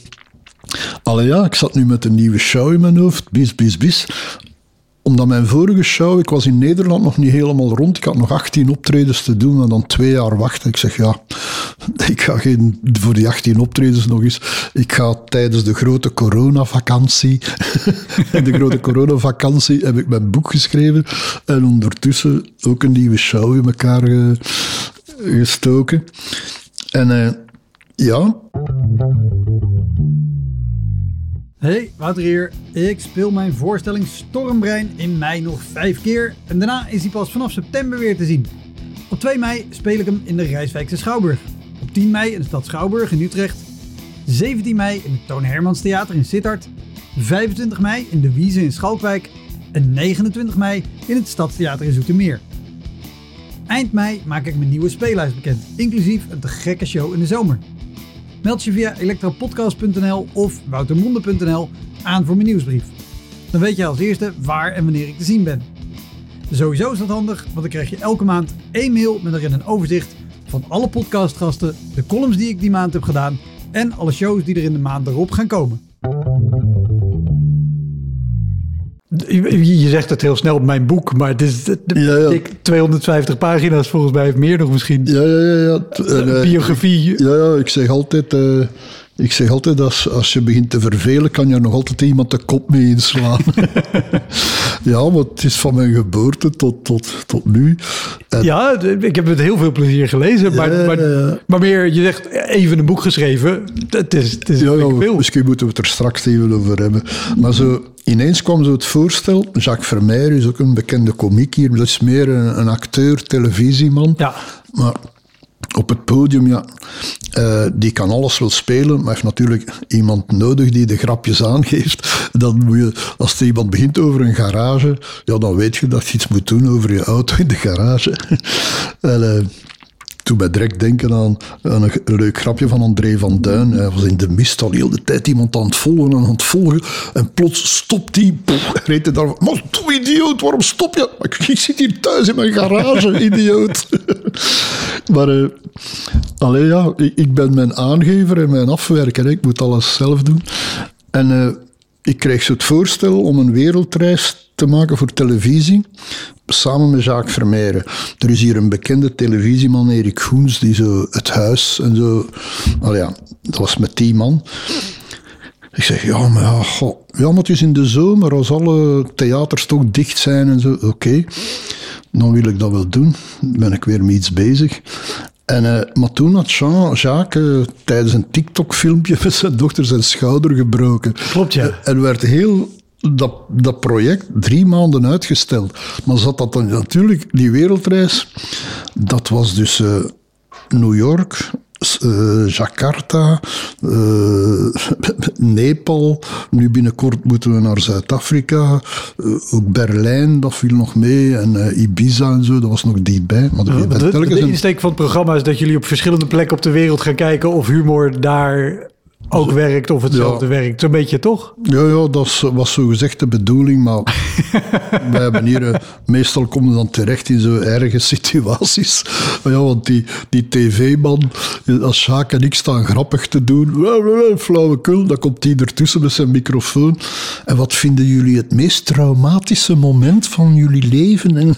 ik zat nu met een nieuwe show in mijn hoofd. Bis. Omdat mijn vorige show, ik was in Nederland nog niet helemaal rond. Ik had nog 18 optredens te doen en dan 2 jaar wachten. Ik zeg, ja, ik ga geen voor die 18 optredens nog eens. Ik ga tijdens de grote coronavakantie. In de grote coronavakantie heb ik mijn boek geschreven. En ondertussen ook een nieuwe show in elkaar gestoken. En ja... Hey, Wouter hier. Ik speel mijn voorstelling Stormbrein in mei nog 5 keer en daarna is hij pas vanaf september weer te zien. Op 2 mei speel ik hem in de Rijswijkse Schouwburg. Op 10 mei in de stad Schouwburg in Utrecht. 17 mei in het Toon Hermans Theater in Sittard. 25 mei in de Wiese in Schalkwijk. En 29 mei in het Stadstheater in Zoetermeer. Eind mei maak ik mijn nieuwe speellijst bekend, inclusief een te gekke show in de zomer. Meld je via elektropodcast.nl of woutermonde.nl aan voor mijn nieuwsbrief. Dan weet je als eerste waar en wanneer ik te zien ben. Sowieso is dat handig, want dan krijg je elke maand 1 mail met erin een overzicht van alle podcastgasten, de columns die ik die maand heb gedaan en alle shows die er in de maand erop gaan komen. Je zegt het heel snel op mijn boek, maar het is dik 250 pagina's volgens mij, meer nog misschien. Ja. Biografie. Ja, ik zeg altijd, als je begint te vervelen, kan je er nog altijd iemand de kop mee inslaan. Ja, maar het is van mijn geboorte tot nu. En ja, ik heb met heel veel plezier gelezen, maar meer, je zegt even een boek geschreven. Het is veel. Misschien moeten we het er straks even over hebben. Maar zo, ineens kwam zo het voorstel, Jacques Vermeer is ook een bekende komiek hier, dat is meer een acteur, televisieman. Ja. Maar op het podium, die kan alles wel spelen, maar heeft natuurlijk iemand nodig die de grapjes aangeeft. Dan moet je, als er iemand begint over een garage, ja, dan weet je dat je iets moet doen over je auto in de garage. En, toen mij direct denken aan een leuk grapje van André van Duin. Hij was in de mist al heel de tijd iemand aan het volgen. En plots stopt hij. Reed hij daar. Maar doe idioot, waarom stop je? Ik zit hier thuis in mijn garage, idioot. Maar ik ben mijn aangever en mijn afwerker. Ik moet alles zelf doen. En ik kreeg zo het voorstel om een wereldreis te maken voor televisie, samen met Jacques Vermeer. Er is hier een bekende televisieman, Erik Goens, die zo Het Huis en zo... dat was met 10 man. Ik zeg, maar het is in de zomer, als alle theaters toch dicht zijn en zo. Oké. dan wil ik dat wel doen. Dan ben ik weer met iets bezig. Maar toen had Jacques tijdens een TikTok-filmpje met zijn dochter zijn schouder gebroken. Klopt, ja. En werd heel dat project 3 maanden uitgesteld. Maar zat dat dan natuurlijk, die wereldreis, dat was dus New York, Jakarta, Nepal. Nu binnenkort moeten we naar Zuid-Afrika. Ook Berlijn, dat viel nog mee. En Ibiza en zo, dat was nog dichtbij. Maar de insteek van het programma is dat jullie op verschillende plekken op de wereld gaan kijken of humor daar ook werkt of hetzelfde werkt. Zo'n beetje, toch? Ja, dat was zo gezegd de bedoeling, maar wij hebben hier... meestal komen we dan terecht in zo erge situaties. Maar ja, want die tv-man, als Jacques en ik staan grappig te doen, flauwekul, dan komt die ertussen met zijn microfoon. En wat vinden jullie het meest traumatische moment van jullie leven?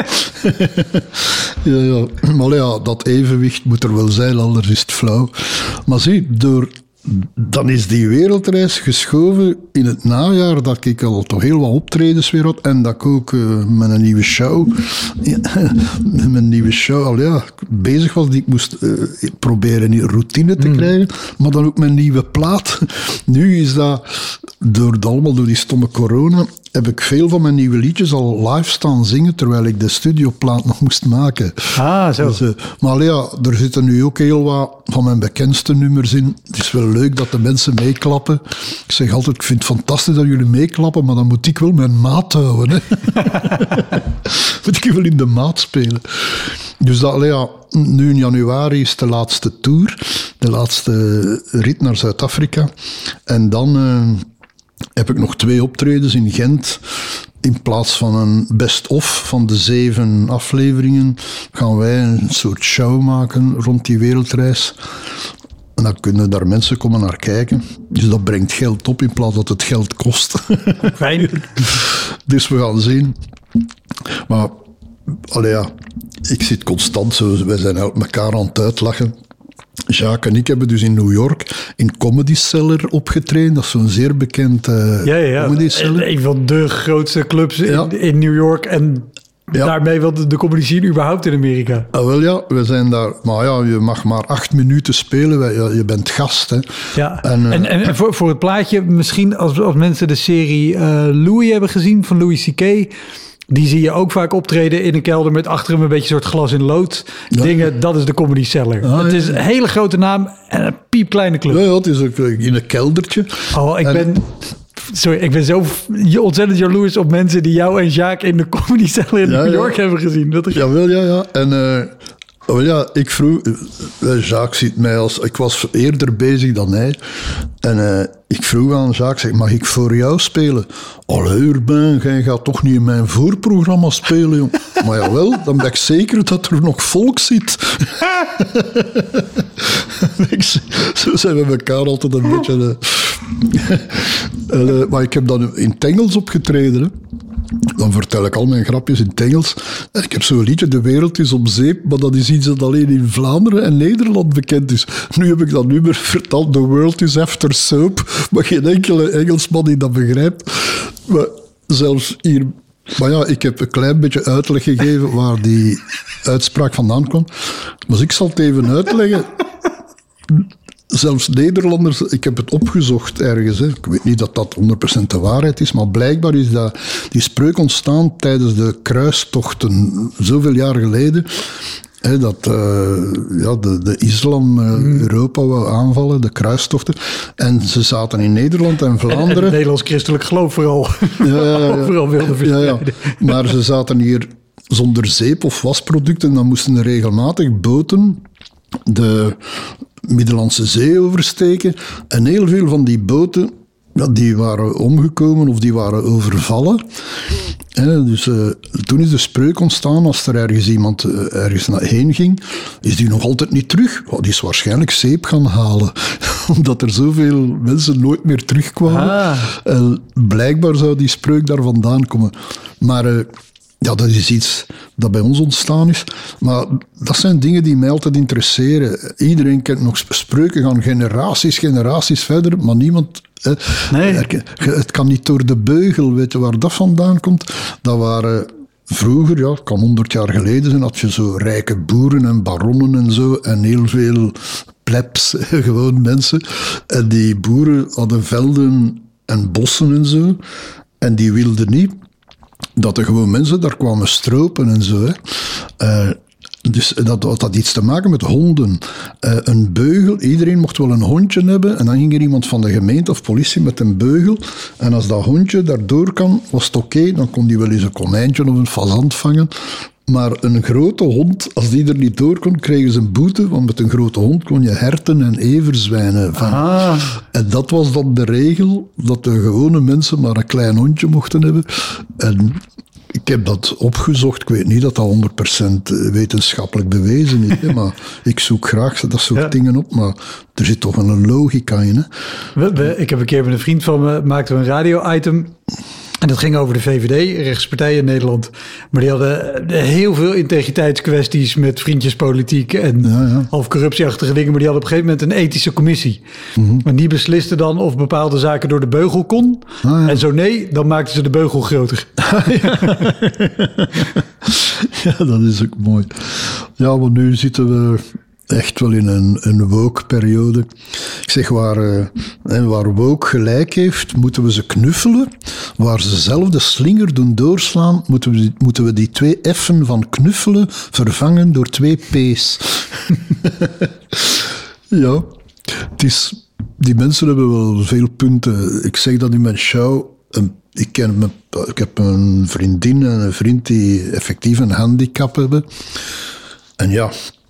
Ja, maar ja, dat evenwicht moet er wel zijn, anders is het flauw. Maar zie, dan is die wereldreis geschoven in het najaar dat ik al toch heel wat optredens weer had en dat ik ook met een nieuwe show al bezig was die ik moest proberen in routine te krijgen, maar dan ook mijn nieuwe plaat. Nu is dat allemaal door die stomme corona heb ik veel van mijn nieuwe liedjes al live staan zingen, terwijl ik de studioplaat nog moest maken. Ah, zo. Dus, maar er zitten nu ook heel wat van mijn bekendste nummers in. Het is wel leuk dat de mensen meeklappen. Ik zeg altijd, ik vind het fantastisch dat jullie meeklappen, maar dan moet ik wel mijn maat houden. Hè. Moet ik wel in de maat spelen. Dus nu in januari is de laatste tour, de laatste rit naar Zuid-Afrika. En dan... heb ik nog 2 optredens in Gent. In plaats van een best-of van de 7 afleveringen gaan wij een soort show maken rond die wereldreis. En dan kunnen daar mensen komen naar kijken. Dus dat brengt geld op in plaats dat het geld kost. Fijn. Dus we gaan zien. Maar, ik zit constant zo. Wij zijn elkaar aan het uitlachen. Jacques en ik hebben dus in New York in Comedy Cellar opgetreden. Dat is zo'n zeer bekend Comedy Cellar. Een van de grootste clubs in New York en daarmee wel de comedy scene überhaupt in Amerika. We zijn daar. Maar je mag maar 8 minuten spelen. Je bent gast. Hè. Ja. En voor het plaatje, misschien als mensen de serie Louis hebben gezien van Louis C.K., die zie je ook vaak optreden in een kelder met achter hem een beetje een soort glas in lood. Ja. Dingen, dat is de Comedy Cellar. Het is een hele grote naam en een piepkleine club. Ja, het is ook in een keldertje. Ik ben zo ontzettend jaloers op mensen die jou en Jacques in de Comedy Cellar in New York hebben gezien. Ja. En... ik vroeg... Jacques ziet mij als... Ik was eerder bezig dan hij. En ik vroeg aan Jacques, mag ik voor jou spelen? Allee, Urbain, jij gaat toch niet in mijn voorprogramma spelen, jong. Maar jawel, dan ben ik zeker dat er nog volk zit. Zo zijn we elkaar altijd een beetje... maar ik heb dan in het Engels opgetreden, hè. Dan vertel ik al mijn grapjes in het Engels. En ik heb zo'n liedje, De wereld is om zeep, maar dat is iets dat alleen in Vlaanderen en Nederland bekend is. Nu heb ik dat nummer verteld, The world is after soap, maar geen enkele Engelsman die dat begrijpt. Maar zelfs hier... Maar ik heb een klein beetje uitleg gegeven waar die uitspraak vandaan kwam. Maar ik zal het even uitleggen. Zelfs Nederlanders, ik heb het opgezocht ergens. Hè. Ik weet niet dat dat 100% de waarheid is, maar blijkbaar is die spreuk ontstaan tijdens de kruistochten, zoveel jaar geleden. Hè, dat de islam Europa wou aanvallen, de kruistochten. En ze zaten in Nederland en Vlaanderen. En het Nederlands christelijk geloof vooral. Overal wilden verspreiden. Ja. Maar ze zaten hier zonder zeep of wasproducten. Dan moesten er regelmatig boten de Middellandse Zee oversteken. En heel veel van die boten, die waren omgekomen of die waren overvallen. Dus toen is de spreuk ontstaan, als er ergens iemand ergens heen ging, is die nog altijd niet terug. Die is waarschijnlijk zeep gaan halen, omdat er zoveel mensen nooit meer terugkwamen. Blijkbaar zou die spreuk daar vandaan komen. Maar... dat is iets dat bij ons ontstaan is. Maar dat zijn dingen die mij altijd interesseren. Iedereen kent nog spreuken, gaan generaties verder, maar niemand... Nee. Het kan niet door de beugel, weet je waar dat vandaan komt? Dat waren vroeger, ja, het kan 100 jaar geleden zijn, had je zo rijke boeren en baronnen en zo, en heel veel plebs, gewoon mensen. En die boeren hadden velden en bossen en zo, en die wilden niet dat er gewoon mensen daar kwamen stropen en zo. Dus dat had iets te maken met honden. Een beugel, iedereen mocht wel een hondje hebben, en dan ging er iemand van de gemeente of politie met een beugel, en als dat hondje daardoor kan, was het oké, dan kon die wel eens een konijntje of een fazant vangen. Maar een grote hond, als die er niet door kon, kregen ze een boete, want met een grote hond kon je herten en everzwijnen vangen. Ah. En dat was dan de regel, dat de gewone mensen maar een klein hondje mochten hebben. En ik heb dat opgezocht. Ik weet niet dat dat 100% wetenschappelijk bewezen is. Hè, maar ik zoek graag dat soort dingen op. Maar er zit toch een logica in. Hè? Ik heb een keer met een vriend van me, maakten we een radio-item. En dat ging over de VVD, rechtspartij in Nederland. Maar die hadden heel veel integriteitskwesties met vriendjespolitiek en half corruptieachtige dingen. Maar die hadden op een gegeven moment een ethische commissie. Mm-hmm. En die besliste dan of bepaalde zaken door de beugel kon. En zo nee, dan maakten ze de beugel groter. Ja, dat is ook mooi. Ja, want nu zitten we echt wel in een woke-periode. Ik zeg, waar woke gelijk heeft, moeten we ze knuffelen. Waar ze zelf de slinger doen doorslaan, moeten we die 2 F'en van knuffelen vervangen door 2 P's. Ja, die mensen hebben wel veel punten. Ik zeg dat in mijn show. Ik heb een vriendin en een vriend die effectief een handicap hebben. En ja,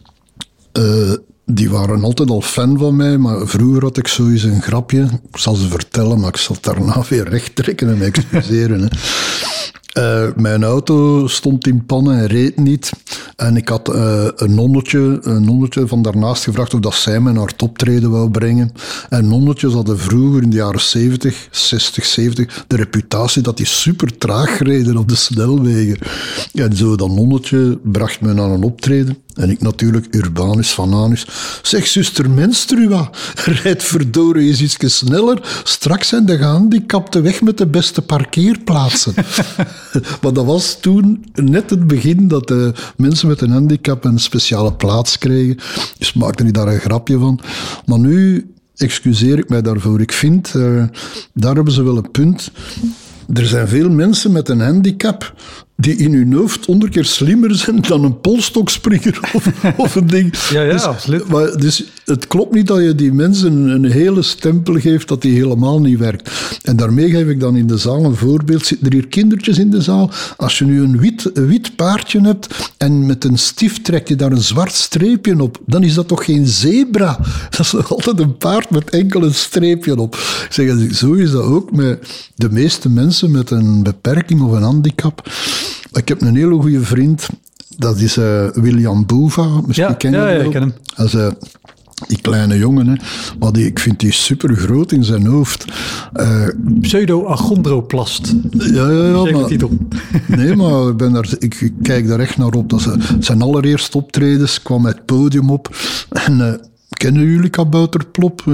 die waren altijd al fan van mij, maar vroeger had ik zoiets een grapje. Ik zal ze vertellen, maar ik zal het daarna weer recht trekken en me excuseren. Hè. Mijn auto stond in pannen en reed niet. En ik had een nonnetje van daarnaast gevraagd of dat zij mij naar het optreden wou brengen. En nonnetjes hadden vroeger in de jaren 60, 70, de reputatie dat die super traag reden op de snelwegen. En zo dat nonnetje bracht mij naar een optreden. En ik natuurlijk, urbanus van anus. Zeg, zuster Menstrua, rijd verdorie eens iets sneller. Straks zijn de gehandicapten weg met de beste parkeerplaatsen. Maar dat was toen net het begin dat de mensen met een handicap een speciale plaats kregen. Dus maakte ik daar een grapje van. Maar nu excuseer ik mij daarvoor. Ik vind, daar hebben ze wel een punt. Er zijn veel mensen met een handicap die in hun hoofd 100 keer slimmer zijn dan een polstokspringer of een ding. Ja, dus, absoluut. Maar, dus het klopt niet dat je die mensen een hele stempel geeft dat die helemaal niet werkt. En daarmee geef ik dan in de zaal een voorbeeld. Zitten er hier kindertjes in de zaal? Als je nu een wit paardje hebt en met een stift trekt je daar een zwart streepje op, dan is dat toch geen zebra? Dat is nog altijd een paard met enkel een streepje op. Ik zeg, zo is dat ook met de meeste mensen met een beperking of een handicap. Ik heb een hele goede vriend, dat is William Boeva. Misschien ken je hem wel. Ik ken hem. Dat is die kleine jongen, hè. Maar ik vind die super groot in zijn hoofd. Pseudo-achondroplast. Ja, maar, titel. Nee, maar ik kijk daar echt naar op. Dat zijn allereerste optredens, kwam het podium op en... Kennen jullie Kabouterplop?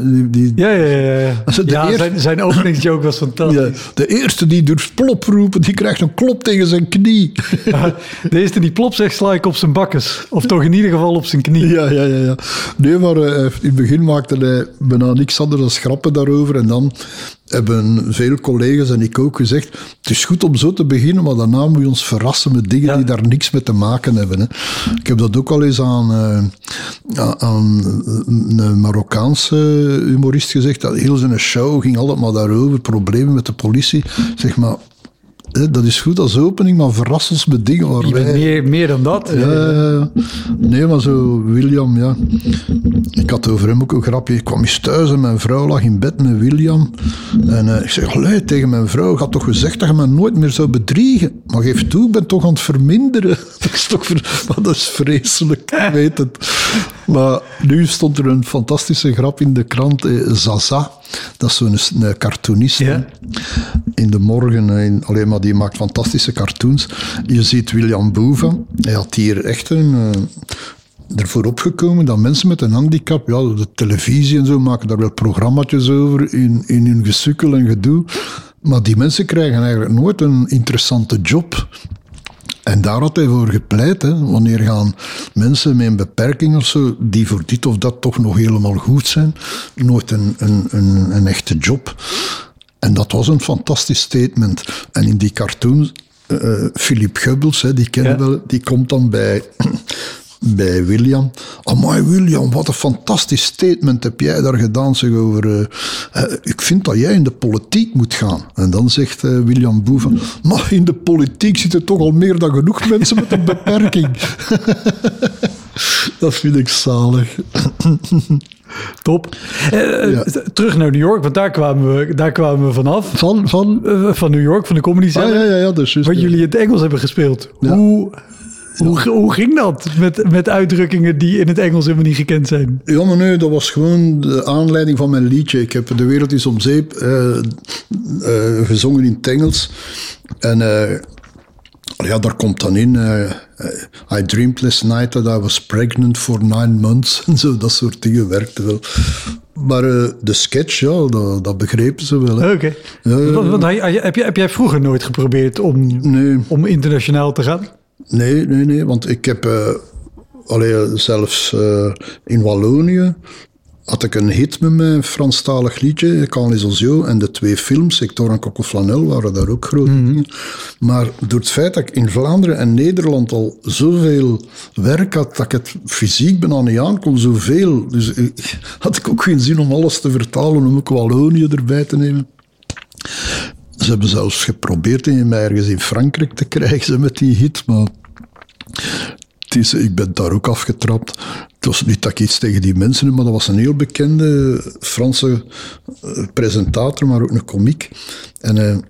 Zijn openingsjoke was fantastisch. Ja, de eerste die durft plop roepen, die krijgt een klop tegen zijn knie. De eerste die plop zegt, sla ik op zijn bakkes. Of toch in ieder geval op zijn knie. Ja. Nee, maar in het begin maakte hij bijna niks anders dan grappen daarover. En dan hebben veel collega's en ik ook gezegd, het is goed om zo te beginnen, maar daarna moet je ons verrassen met dingen die daar niks mee te maken hebben. Hè. Ik heb dat ook al eens aan een Marokkaanse humorist gezegd, dat heel zijn show ging altijd maar daarover, problemen met de politie. Zeg maar, dat is goed als opening, maar verras ons met dingen waar je bent meer dan dat. Ja. Nee, maar zo, William, ja. Ik had over hem ook een grapje. Ik kwam eens thuis en mijn vrouw lag in bed met William. En ik zeg, allee, tegen mijn vrouw, ik had toch gezegd dat je me nooit meer zou bedriegen. Maar geef toe, ik ben toch aan het verminderen. Dat is vreselijk, ik weet het. Maar nu stond er een fantastische grap in de krant, Zaza. Dat is zo'n cartoonist. Ja. In de morgen, alleen maar die maakt fantastische cartoons. Je ziet William Boeva. Hij had hier echt ervoor opgekomen dat mensen met een handicap, ja, de televisie en zo maken daar wel programmaatjes over in hun gesukkel en gedoe. Maar die mensen krijgen eigenlijk nooit een interessante job. En daar had hij voor gepleit. Hè. Wanneer gaan mensen met een beperking of zo, die voor dit of dat toch nog helemaal goed zijn, nooit een echte job. En dat was een fantastisch statement. En in die cartoons, Philip Goebbels, die kennen wel, die komt dan bij William. Amai William, wat een fantastisch statement heb jij daar gedaan, zeg, over... ik vind dat jij in de politiek moet gaan. En dan zegt William Boeven, maar in de politiek zitten toch al meer dan genoeg mensen met een beperking. Dat vind ik zalig. Top. Terug naar New York, want daar kwamen we vanaf. Van New York, van de Comedy Cellar. Ja, dus waar jullie in het Engels hebben gespeeld. Ja. Hoe ging dat met uitdrukkingen die in het Engels helemaal niet gekend zijn? Ja, maar nee, dat was gewoon de aanleiding van mijn liedje. Ik heb De Wereld is om Zeep gezongen in het Engels. En daar komt dan in... I dreamed last night that I was pregnant for 9 months. En zo, dat soort dingen werkte wel. Maar de sketch, ja, dat begrepen ze wel. Oké. Want heb jij vroeger nooit geprobeerd om internationaal te gaan? Nee, want ik heb zelfs in Wallonië had ik een hit met mijn Franstalig liedje, Quand les Oiseaux, en de 2 films, Hector en Coco Flanel, waren daar ook grote dingen. Maar door het feit dat ik in Vlaanderen en Nederland al zoveel werk had, dat ik het fysiek bijna niet aan kon, zoveel. Dus had ik ook geen zin om alles te vertalen, om ook Wallonië erbij te nemen. Ze hebben zelfs geprobeerd mij ergens in Frankrijk te krijgen met die hit, maar ik ben daar ook afgetrapt. Het was niet dat ik iets tegen die mensen heb, maar dat was een heel bekende Franse presentator, maar ook een komiek. En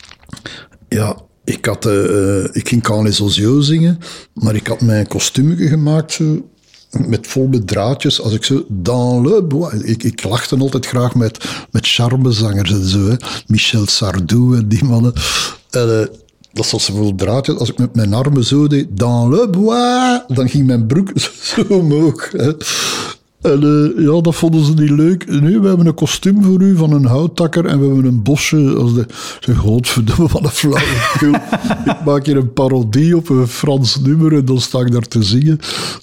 ik ging Quand les Oiseaux zingen, maar ik had mijn kostuumje gemaakt zo, met vol met draadjes, als ik zo dans le bois... Ik lachte altijd graag met charmezangers en zo, hè. Michel Sardou en die mannen. En dat was vol draadjes. Als ik met mijn armen zo deed, dans le bois, dan ging mijn broek zo omhoog. Hè. En dat vonden ze niet leuk. Nee, we hebben een kostuum voor u van een houttakker en we hebben een bosje. Godverdomme, wat een flauwekul. Ik maak hier een parodie op een Frans nummer en dan sta ik daar te zingen.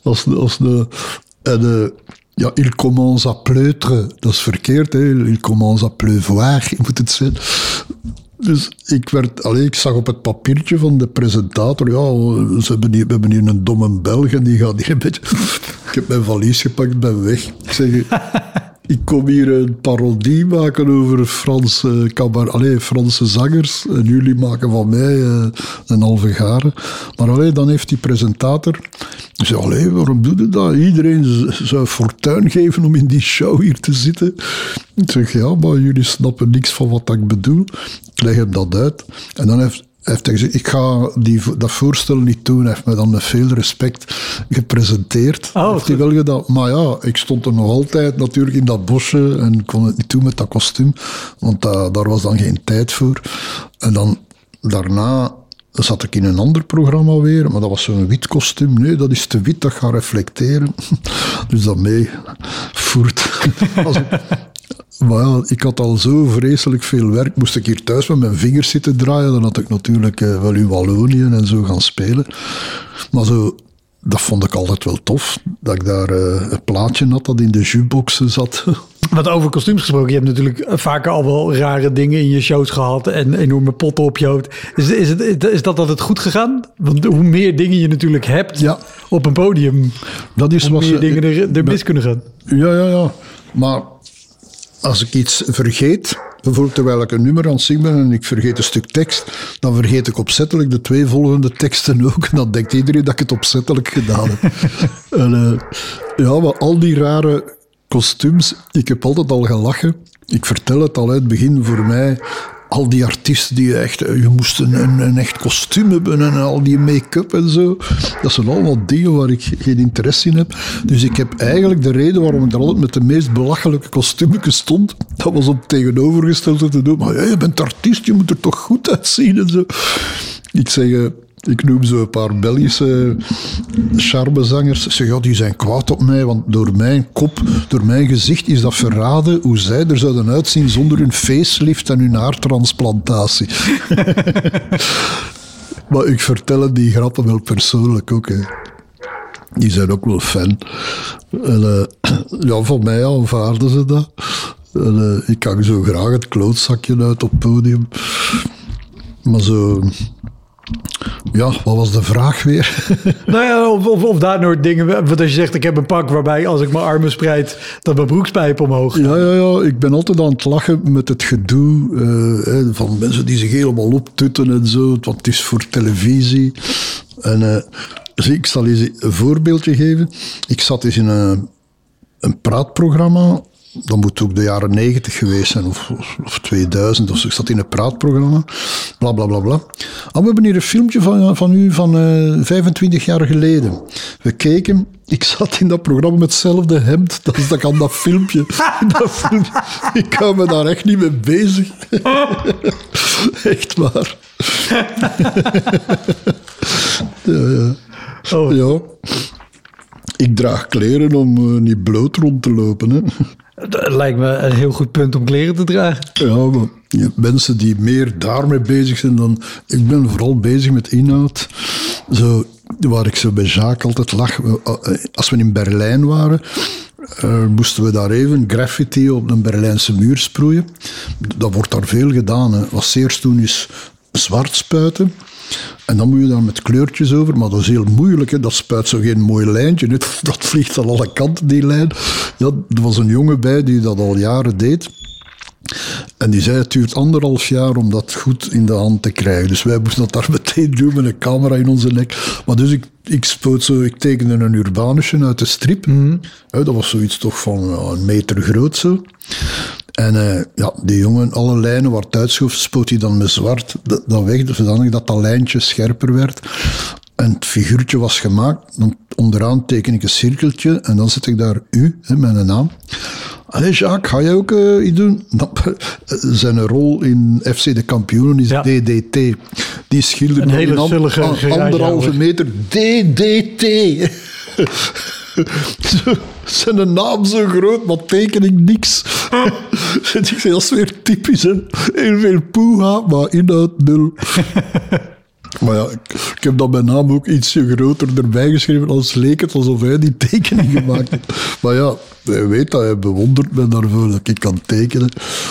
Il commence à pleutrer. Dat is verkeerd, hè. Il commence à pleuvoir, moet het zijn. Dus ik zag op het papiertje van de presentator, we hebben hier een domme Belg en die gaat hier een beetje... Ik heb mijn valies gepakt, ben weg. Ik zeg, ik kom hier een parodie maken over Franse zangers en jullie maken van mij een halve garen. Maar dan heeft die presentator... Ik zei, waarom doe je dat? Iedereen zou fortuin geven om in die show hier te zitten. Ik zeg, ja, maar jullie snappen niks van wat ik bedoel. Ik leg hem dat uit. En dan heeft hij gezegd, ik ga dat voorstel niet doen. Hij heeft me dan met veel respect gepresenteerd. Heeft hij wel gedaan. Maar ja, ik stond er nog altijd natuurlijk in dat bosje en kon het niet doen met dat kostuum. Want daar was dan geen tijd voor. En dan daarna... Dan zat ik in een ander programma weer, maar dat was zo'n wit kostuum. Nee, dat is te wit, dat gaat reflecteren. Dus dat mee voert. Maar ja, ik had al zo vreselijk veel werk. Moest ik hier thuis met mijn vingers zitten draaien, dan had ik natuurlijk wel in Wallonië en zo gaan spelen. Maar zo, dat vond ik altijd wel tof. Dat ik daar een plaatje had dat in de jukeboxen zat. Wat over kostuums gesproken, je hebt natuurlijk vaker al wel rare dingen in je shows gehad en enorme potten op je hoofd. Is dat altijd goed gegaan? Want hoe meer dingen je natuurlijk hebt op een podium, hoe meer dingen er mis kunnen gaan. Ja. Maar als ik iets vergeet, bijvoorbeeld terwijl ik een nummer aan het zingen ben en ik vergeet een stuk tekst, dan vergeet ik opzettelijk de 2 volgende teksten ook. En dan denkt iedereen dat ik het opzettelijk gedaan heb. Maar al die rare kostuums, ik heb altijd al gelachen. Ik vertel het al uit het begin voor mij. Al die artiesten die je moest een echt kostuum hebben en al die make-up en zo. Dat zijn allemaal dingen waar ik geen interesse in heb. Dus ik heb eigenlijk de reden waarom ik er altijd met de meest belachelijke kostuumjes stond, dat was om tegenovergestelde te doen. Maar je bent artiest, je moet er toch goed uitzien en zo. Ik zeg... Ik noem zo een paar Belgische charmezangers. Zeg, die zijn kwaad op mij, want door mijn kop, door mijn gezicht is dat verraden hoe zij er zouden uitzien zonder hun facelift en hun haartransplantatie. Maar ik vertel die grappen wel persoonlijk ook. Hè. Die zijn ook wel fan. En, ja, van mij aanvaarden ze dat. En, ik hang zo graag het klootzakje uit op het podium. Maar zo... Ja, wat was de vraag weer? Nou ja, of daar nooit dingen... Want als je zegt, ik heb een pak waarbij als ik mijn armen spreid... dat mijn broekspijp omhoog gaat. Ja, ik ben altijd aan het lachen met het gedoe van mensen die zich helemaal optutten en zo. Want het is voor televisie. En ik zal eens een voorbeeldje geven. Ik zat eens in een praatprogramma... Dat moet ook de jaren 90 geweest zijn, of 2000. Of ik zat in een praatprogramma, bla bla bla bla. En we hebben hier een filmpje van u van 25 jaar geleden. We keken, ik zat in dat programma met hetzelfde hemd als dat ik aan dat filmpje. Ik hou me daar echt niet mee bezig. Echt waar. Ja. Oh. Ja. Ik draag kleren om niet bloot rond te lopen, hè. Dat lijkt me een heel goed punt om kleren te dragen. Ja, maar je hebt mensen die meer daarmee bezig zijn dan... Ik ben vooral bezig met inhoud. Zo, waar ik zo bij Jacques altijd lag. Als we in Berlijn waren, moesten we daar even graffiti op een Berlijnse muur sproeien. Dat wordt daar veel gedaan. Hè. Wat ze eerst doen is zwart spuiten. En dan moet je daar met kleurtjes over, maar dat is heel moeilijk. Hè. Dat spuit zo geen mooi lijntje. Dat vliegt aan alle kanten, die lijn. Ja, er was een jongen bij die dat al jaren deed. En die zei, het duurt 1,5 jaar om dat goed in de hand te krijgen. Dus wij moesten dat daar meteen doen met een camera in onze nek. Maar dus ik tekende een Urbanusje uit de strip. Mm-hmm. Dat was zoiets toch van 1 meter groot zo. En die jongen, alle lijnen waar het uitschoof, spoot hij dan met zwart dat weg, zodanig dat dat lijntje scherper werd. En het figuurtje was gemaakt. Dan onderaan teken ik een cirkeltje en dan zet ik daar U, mijn naam. Allee, Jacques, ga jij ook iets doen? Zijn rol in FC de Kampioenen is DDT. Die schilderde een hele zullige 1,5 meter. DDT. Zijn naam zo groot, maar teken ik niks. Ik zei, dat is weer typisch, hè. Heel veel poeha, maar inhoud 0. Maar ja, ik heb dan mijn naam ook ietsje groter erbij geschreven, als leek het alsof hij die tekening gemaakt heeft. Maar ja, hij weet dat, hij bewondert me daarvoor dat ik kan tekenen.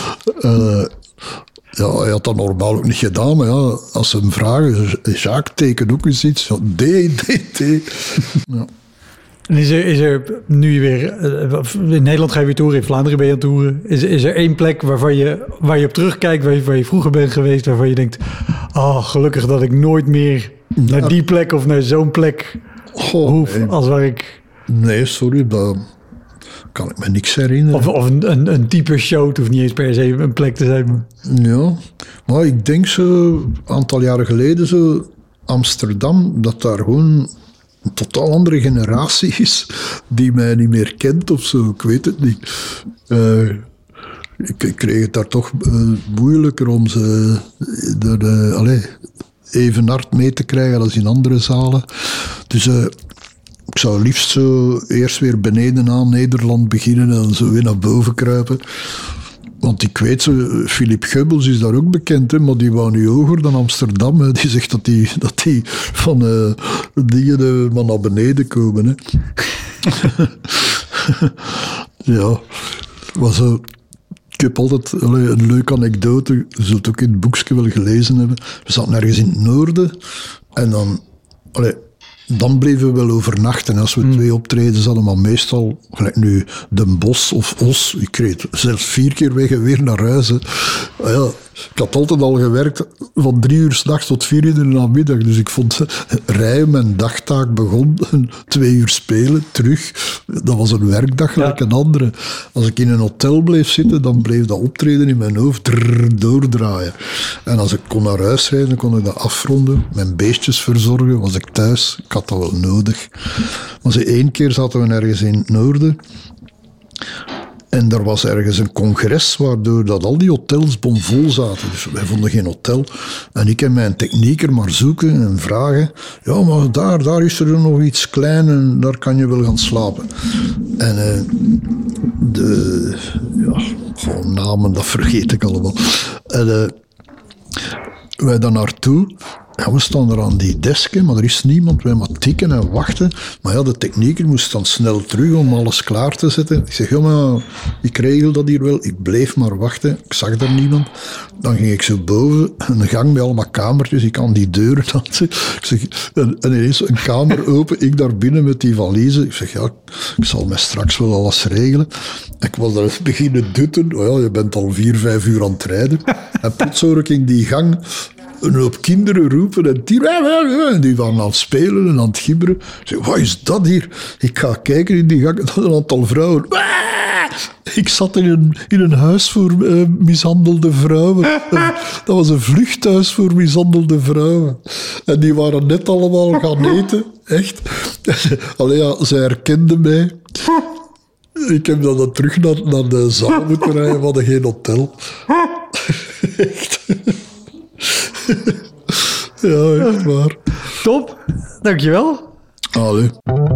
Ja, hij had dat normaal ook niet gedaan, maar ja, als ze hem vragen, Jacques, teken ook eens iets. Ja, DDT. Ja. En is er nu je weer... in Nederland ga je weer toeren, in Vlaanderen ben je aan het toeren. Is er één plek waar je op terugkijkt, waar je vroeger bent geweest, waarvan je denkt... Oh, gelukkig dat ik nooit meer naar die plek of naar zo'n plek hoef, nee. Als waar ik... Nee, sorry, dat kan ik me niks herinneren. Of een type show, het hoeft niet eens per se een plek te zijn. Maar... Ja, maar ik denk zo, een aantal jaren geleden zo, Amsterdam, dat daar gewoon... een totaal andere generatie is die mij niet meer kent of zo. Ik weet het niet. Ik kreeg het daar toch moeilijker om ze even hard mee te krijgen als in andere zalen. Dus ik zou liefst zo eerst weer beneden aan Nederland beginnen en zo weer naar boven kruipen. Want ik weet zo, Philippe Geubels is daar ook bekend, hè, maar die wou nu hoger dan Amsterdam. Hè. Die zegt dat die van dingen maar naar beneden komen. Hè. Ja, maar zo... Ik heb altijd een leuke anekdote, je zult ook in het boekje wel gelezen hebben. We zaten ergens in het noorden en dan bleven we wel overnachten. Als we 2 optredens hadden, maar meestal, gelijk nu Den Bosch of Os, ik reed zelfs 4 keer weg en weer naar huis. Hè. Ja, ik had altijd al gewerkt van 3 uur 's nachts tot 4 uur in de namiddag. Dus ik vond rijden, mijn dagtaak begon, 2 uur spelen, terug. Dat was een werkdag gelijk een andere. Als ik in een hotel bleef zitten, dan bleef dat optreden in mijn hoofd doordraaien. En als ik kon naar huis rijden, kon ik dat afronden, mijn beestjes verzorgen, was ik thuis. Ik had dat wel nodig. Maar 1 keer zaten we ergens in het noorden. En er was ergens een congres waardoor dat al die hotels bomvol zaten. Dus wij vonden geen hotel. En ik en mijn technieker maar zoeken en vragen. Ja, maar daar is er nog iets klein en daar kan je wel gaan slapen. En gewoon namen, dat vergeet ik allemaal. En wij daar naartoe. Ja, we staan er aan die desken, maar er is niemand. Wij maar tikken en wachten. Maar ja, de technieker moest dan snel terug om alles klaar te zetten. Ik zeg, ja, maar ik regel dat hier wel. Ik bleef maar wachten. Ik zag daar niemand. Dan ging ik zo boven, een gang met allemaal kamertjes. Ik aan die deuren dansen. Ik zeg, en ineens een kamer open. Ik daar binnen met die valiezen. Ik zeg, ja, ik zal mij straks wel alles regelen. Ik was daar beginnen dutten. Oh ja, je bent al 4-5 uur aan het rijden. En plots hoor ik in die gang een hoop kinderen roepen en die waren aan het spelen en aan het gibberen. Ik zeg, wat is dat hier? Ik ga kijken in die gang, dat een aantal vrouwen. Ik zat in een huis voor mishandelde vrouwen. Dat was een vluchthuis voor mishandelde vrouwen. En die waren net allemaal gaan eten, echt. Allee, ja, zij herkenden mij. Ik heb dan terug naar de zaal moeten rijden, we hadden geen hotel. Echt. Ja, echt waar. Top, dankjewel. Allee.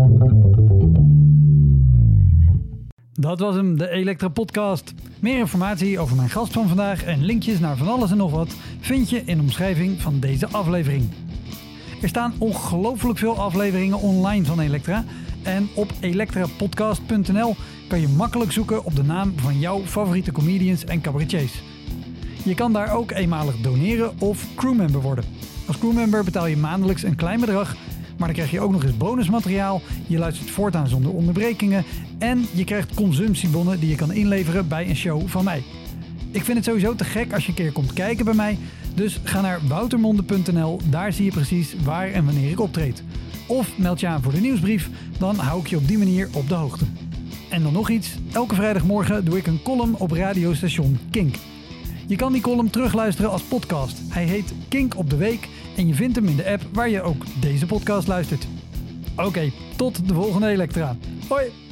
Dat was hem, de Elektra Podcast. Meer informatie over mijn gast van vandaag en linkjes naar van alles en nog wat vind je in de omschrijving van deze aflevering. Er staan ongelooflijk veel afleveringen online van Elektra en op elektrapodcast.nl kan je makkelijk zoeken op de naam van jouw favoriete comedians en cabaretiers. Je kan daar ook eenmalig doneren of crewmember worden. Als crewmember betaal je maandelijks een klein bedrag, maar dan krijg je ook nog eens bonusmateriaal, je luistert voortaan zonder onderbrekingen en je krijgt consumptiebonnen die je kan inleveren bij een show van mij. Ik vind het sowieso te gek als je een keer komt kijken bij mij, dus ga naar woutermonde.nl, daar zie je precies waar en wanneer ik optreed. Of meld je aan voor de nieuwsbrief, dan hou ik je op die manier op de hoogte. En dan nog iets, elke vrijdagmorgen doe ik een column op radiostation Kink. Je kan die column terugluisteren als podcast. Hij heet Kink op de Week en je vindt hem in de app waar je ook deze podcast luistert. Oké, tot de volgende Elektra. Hoi!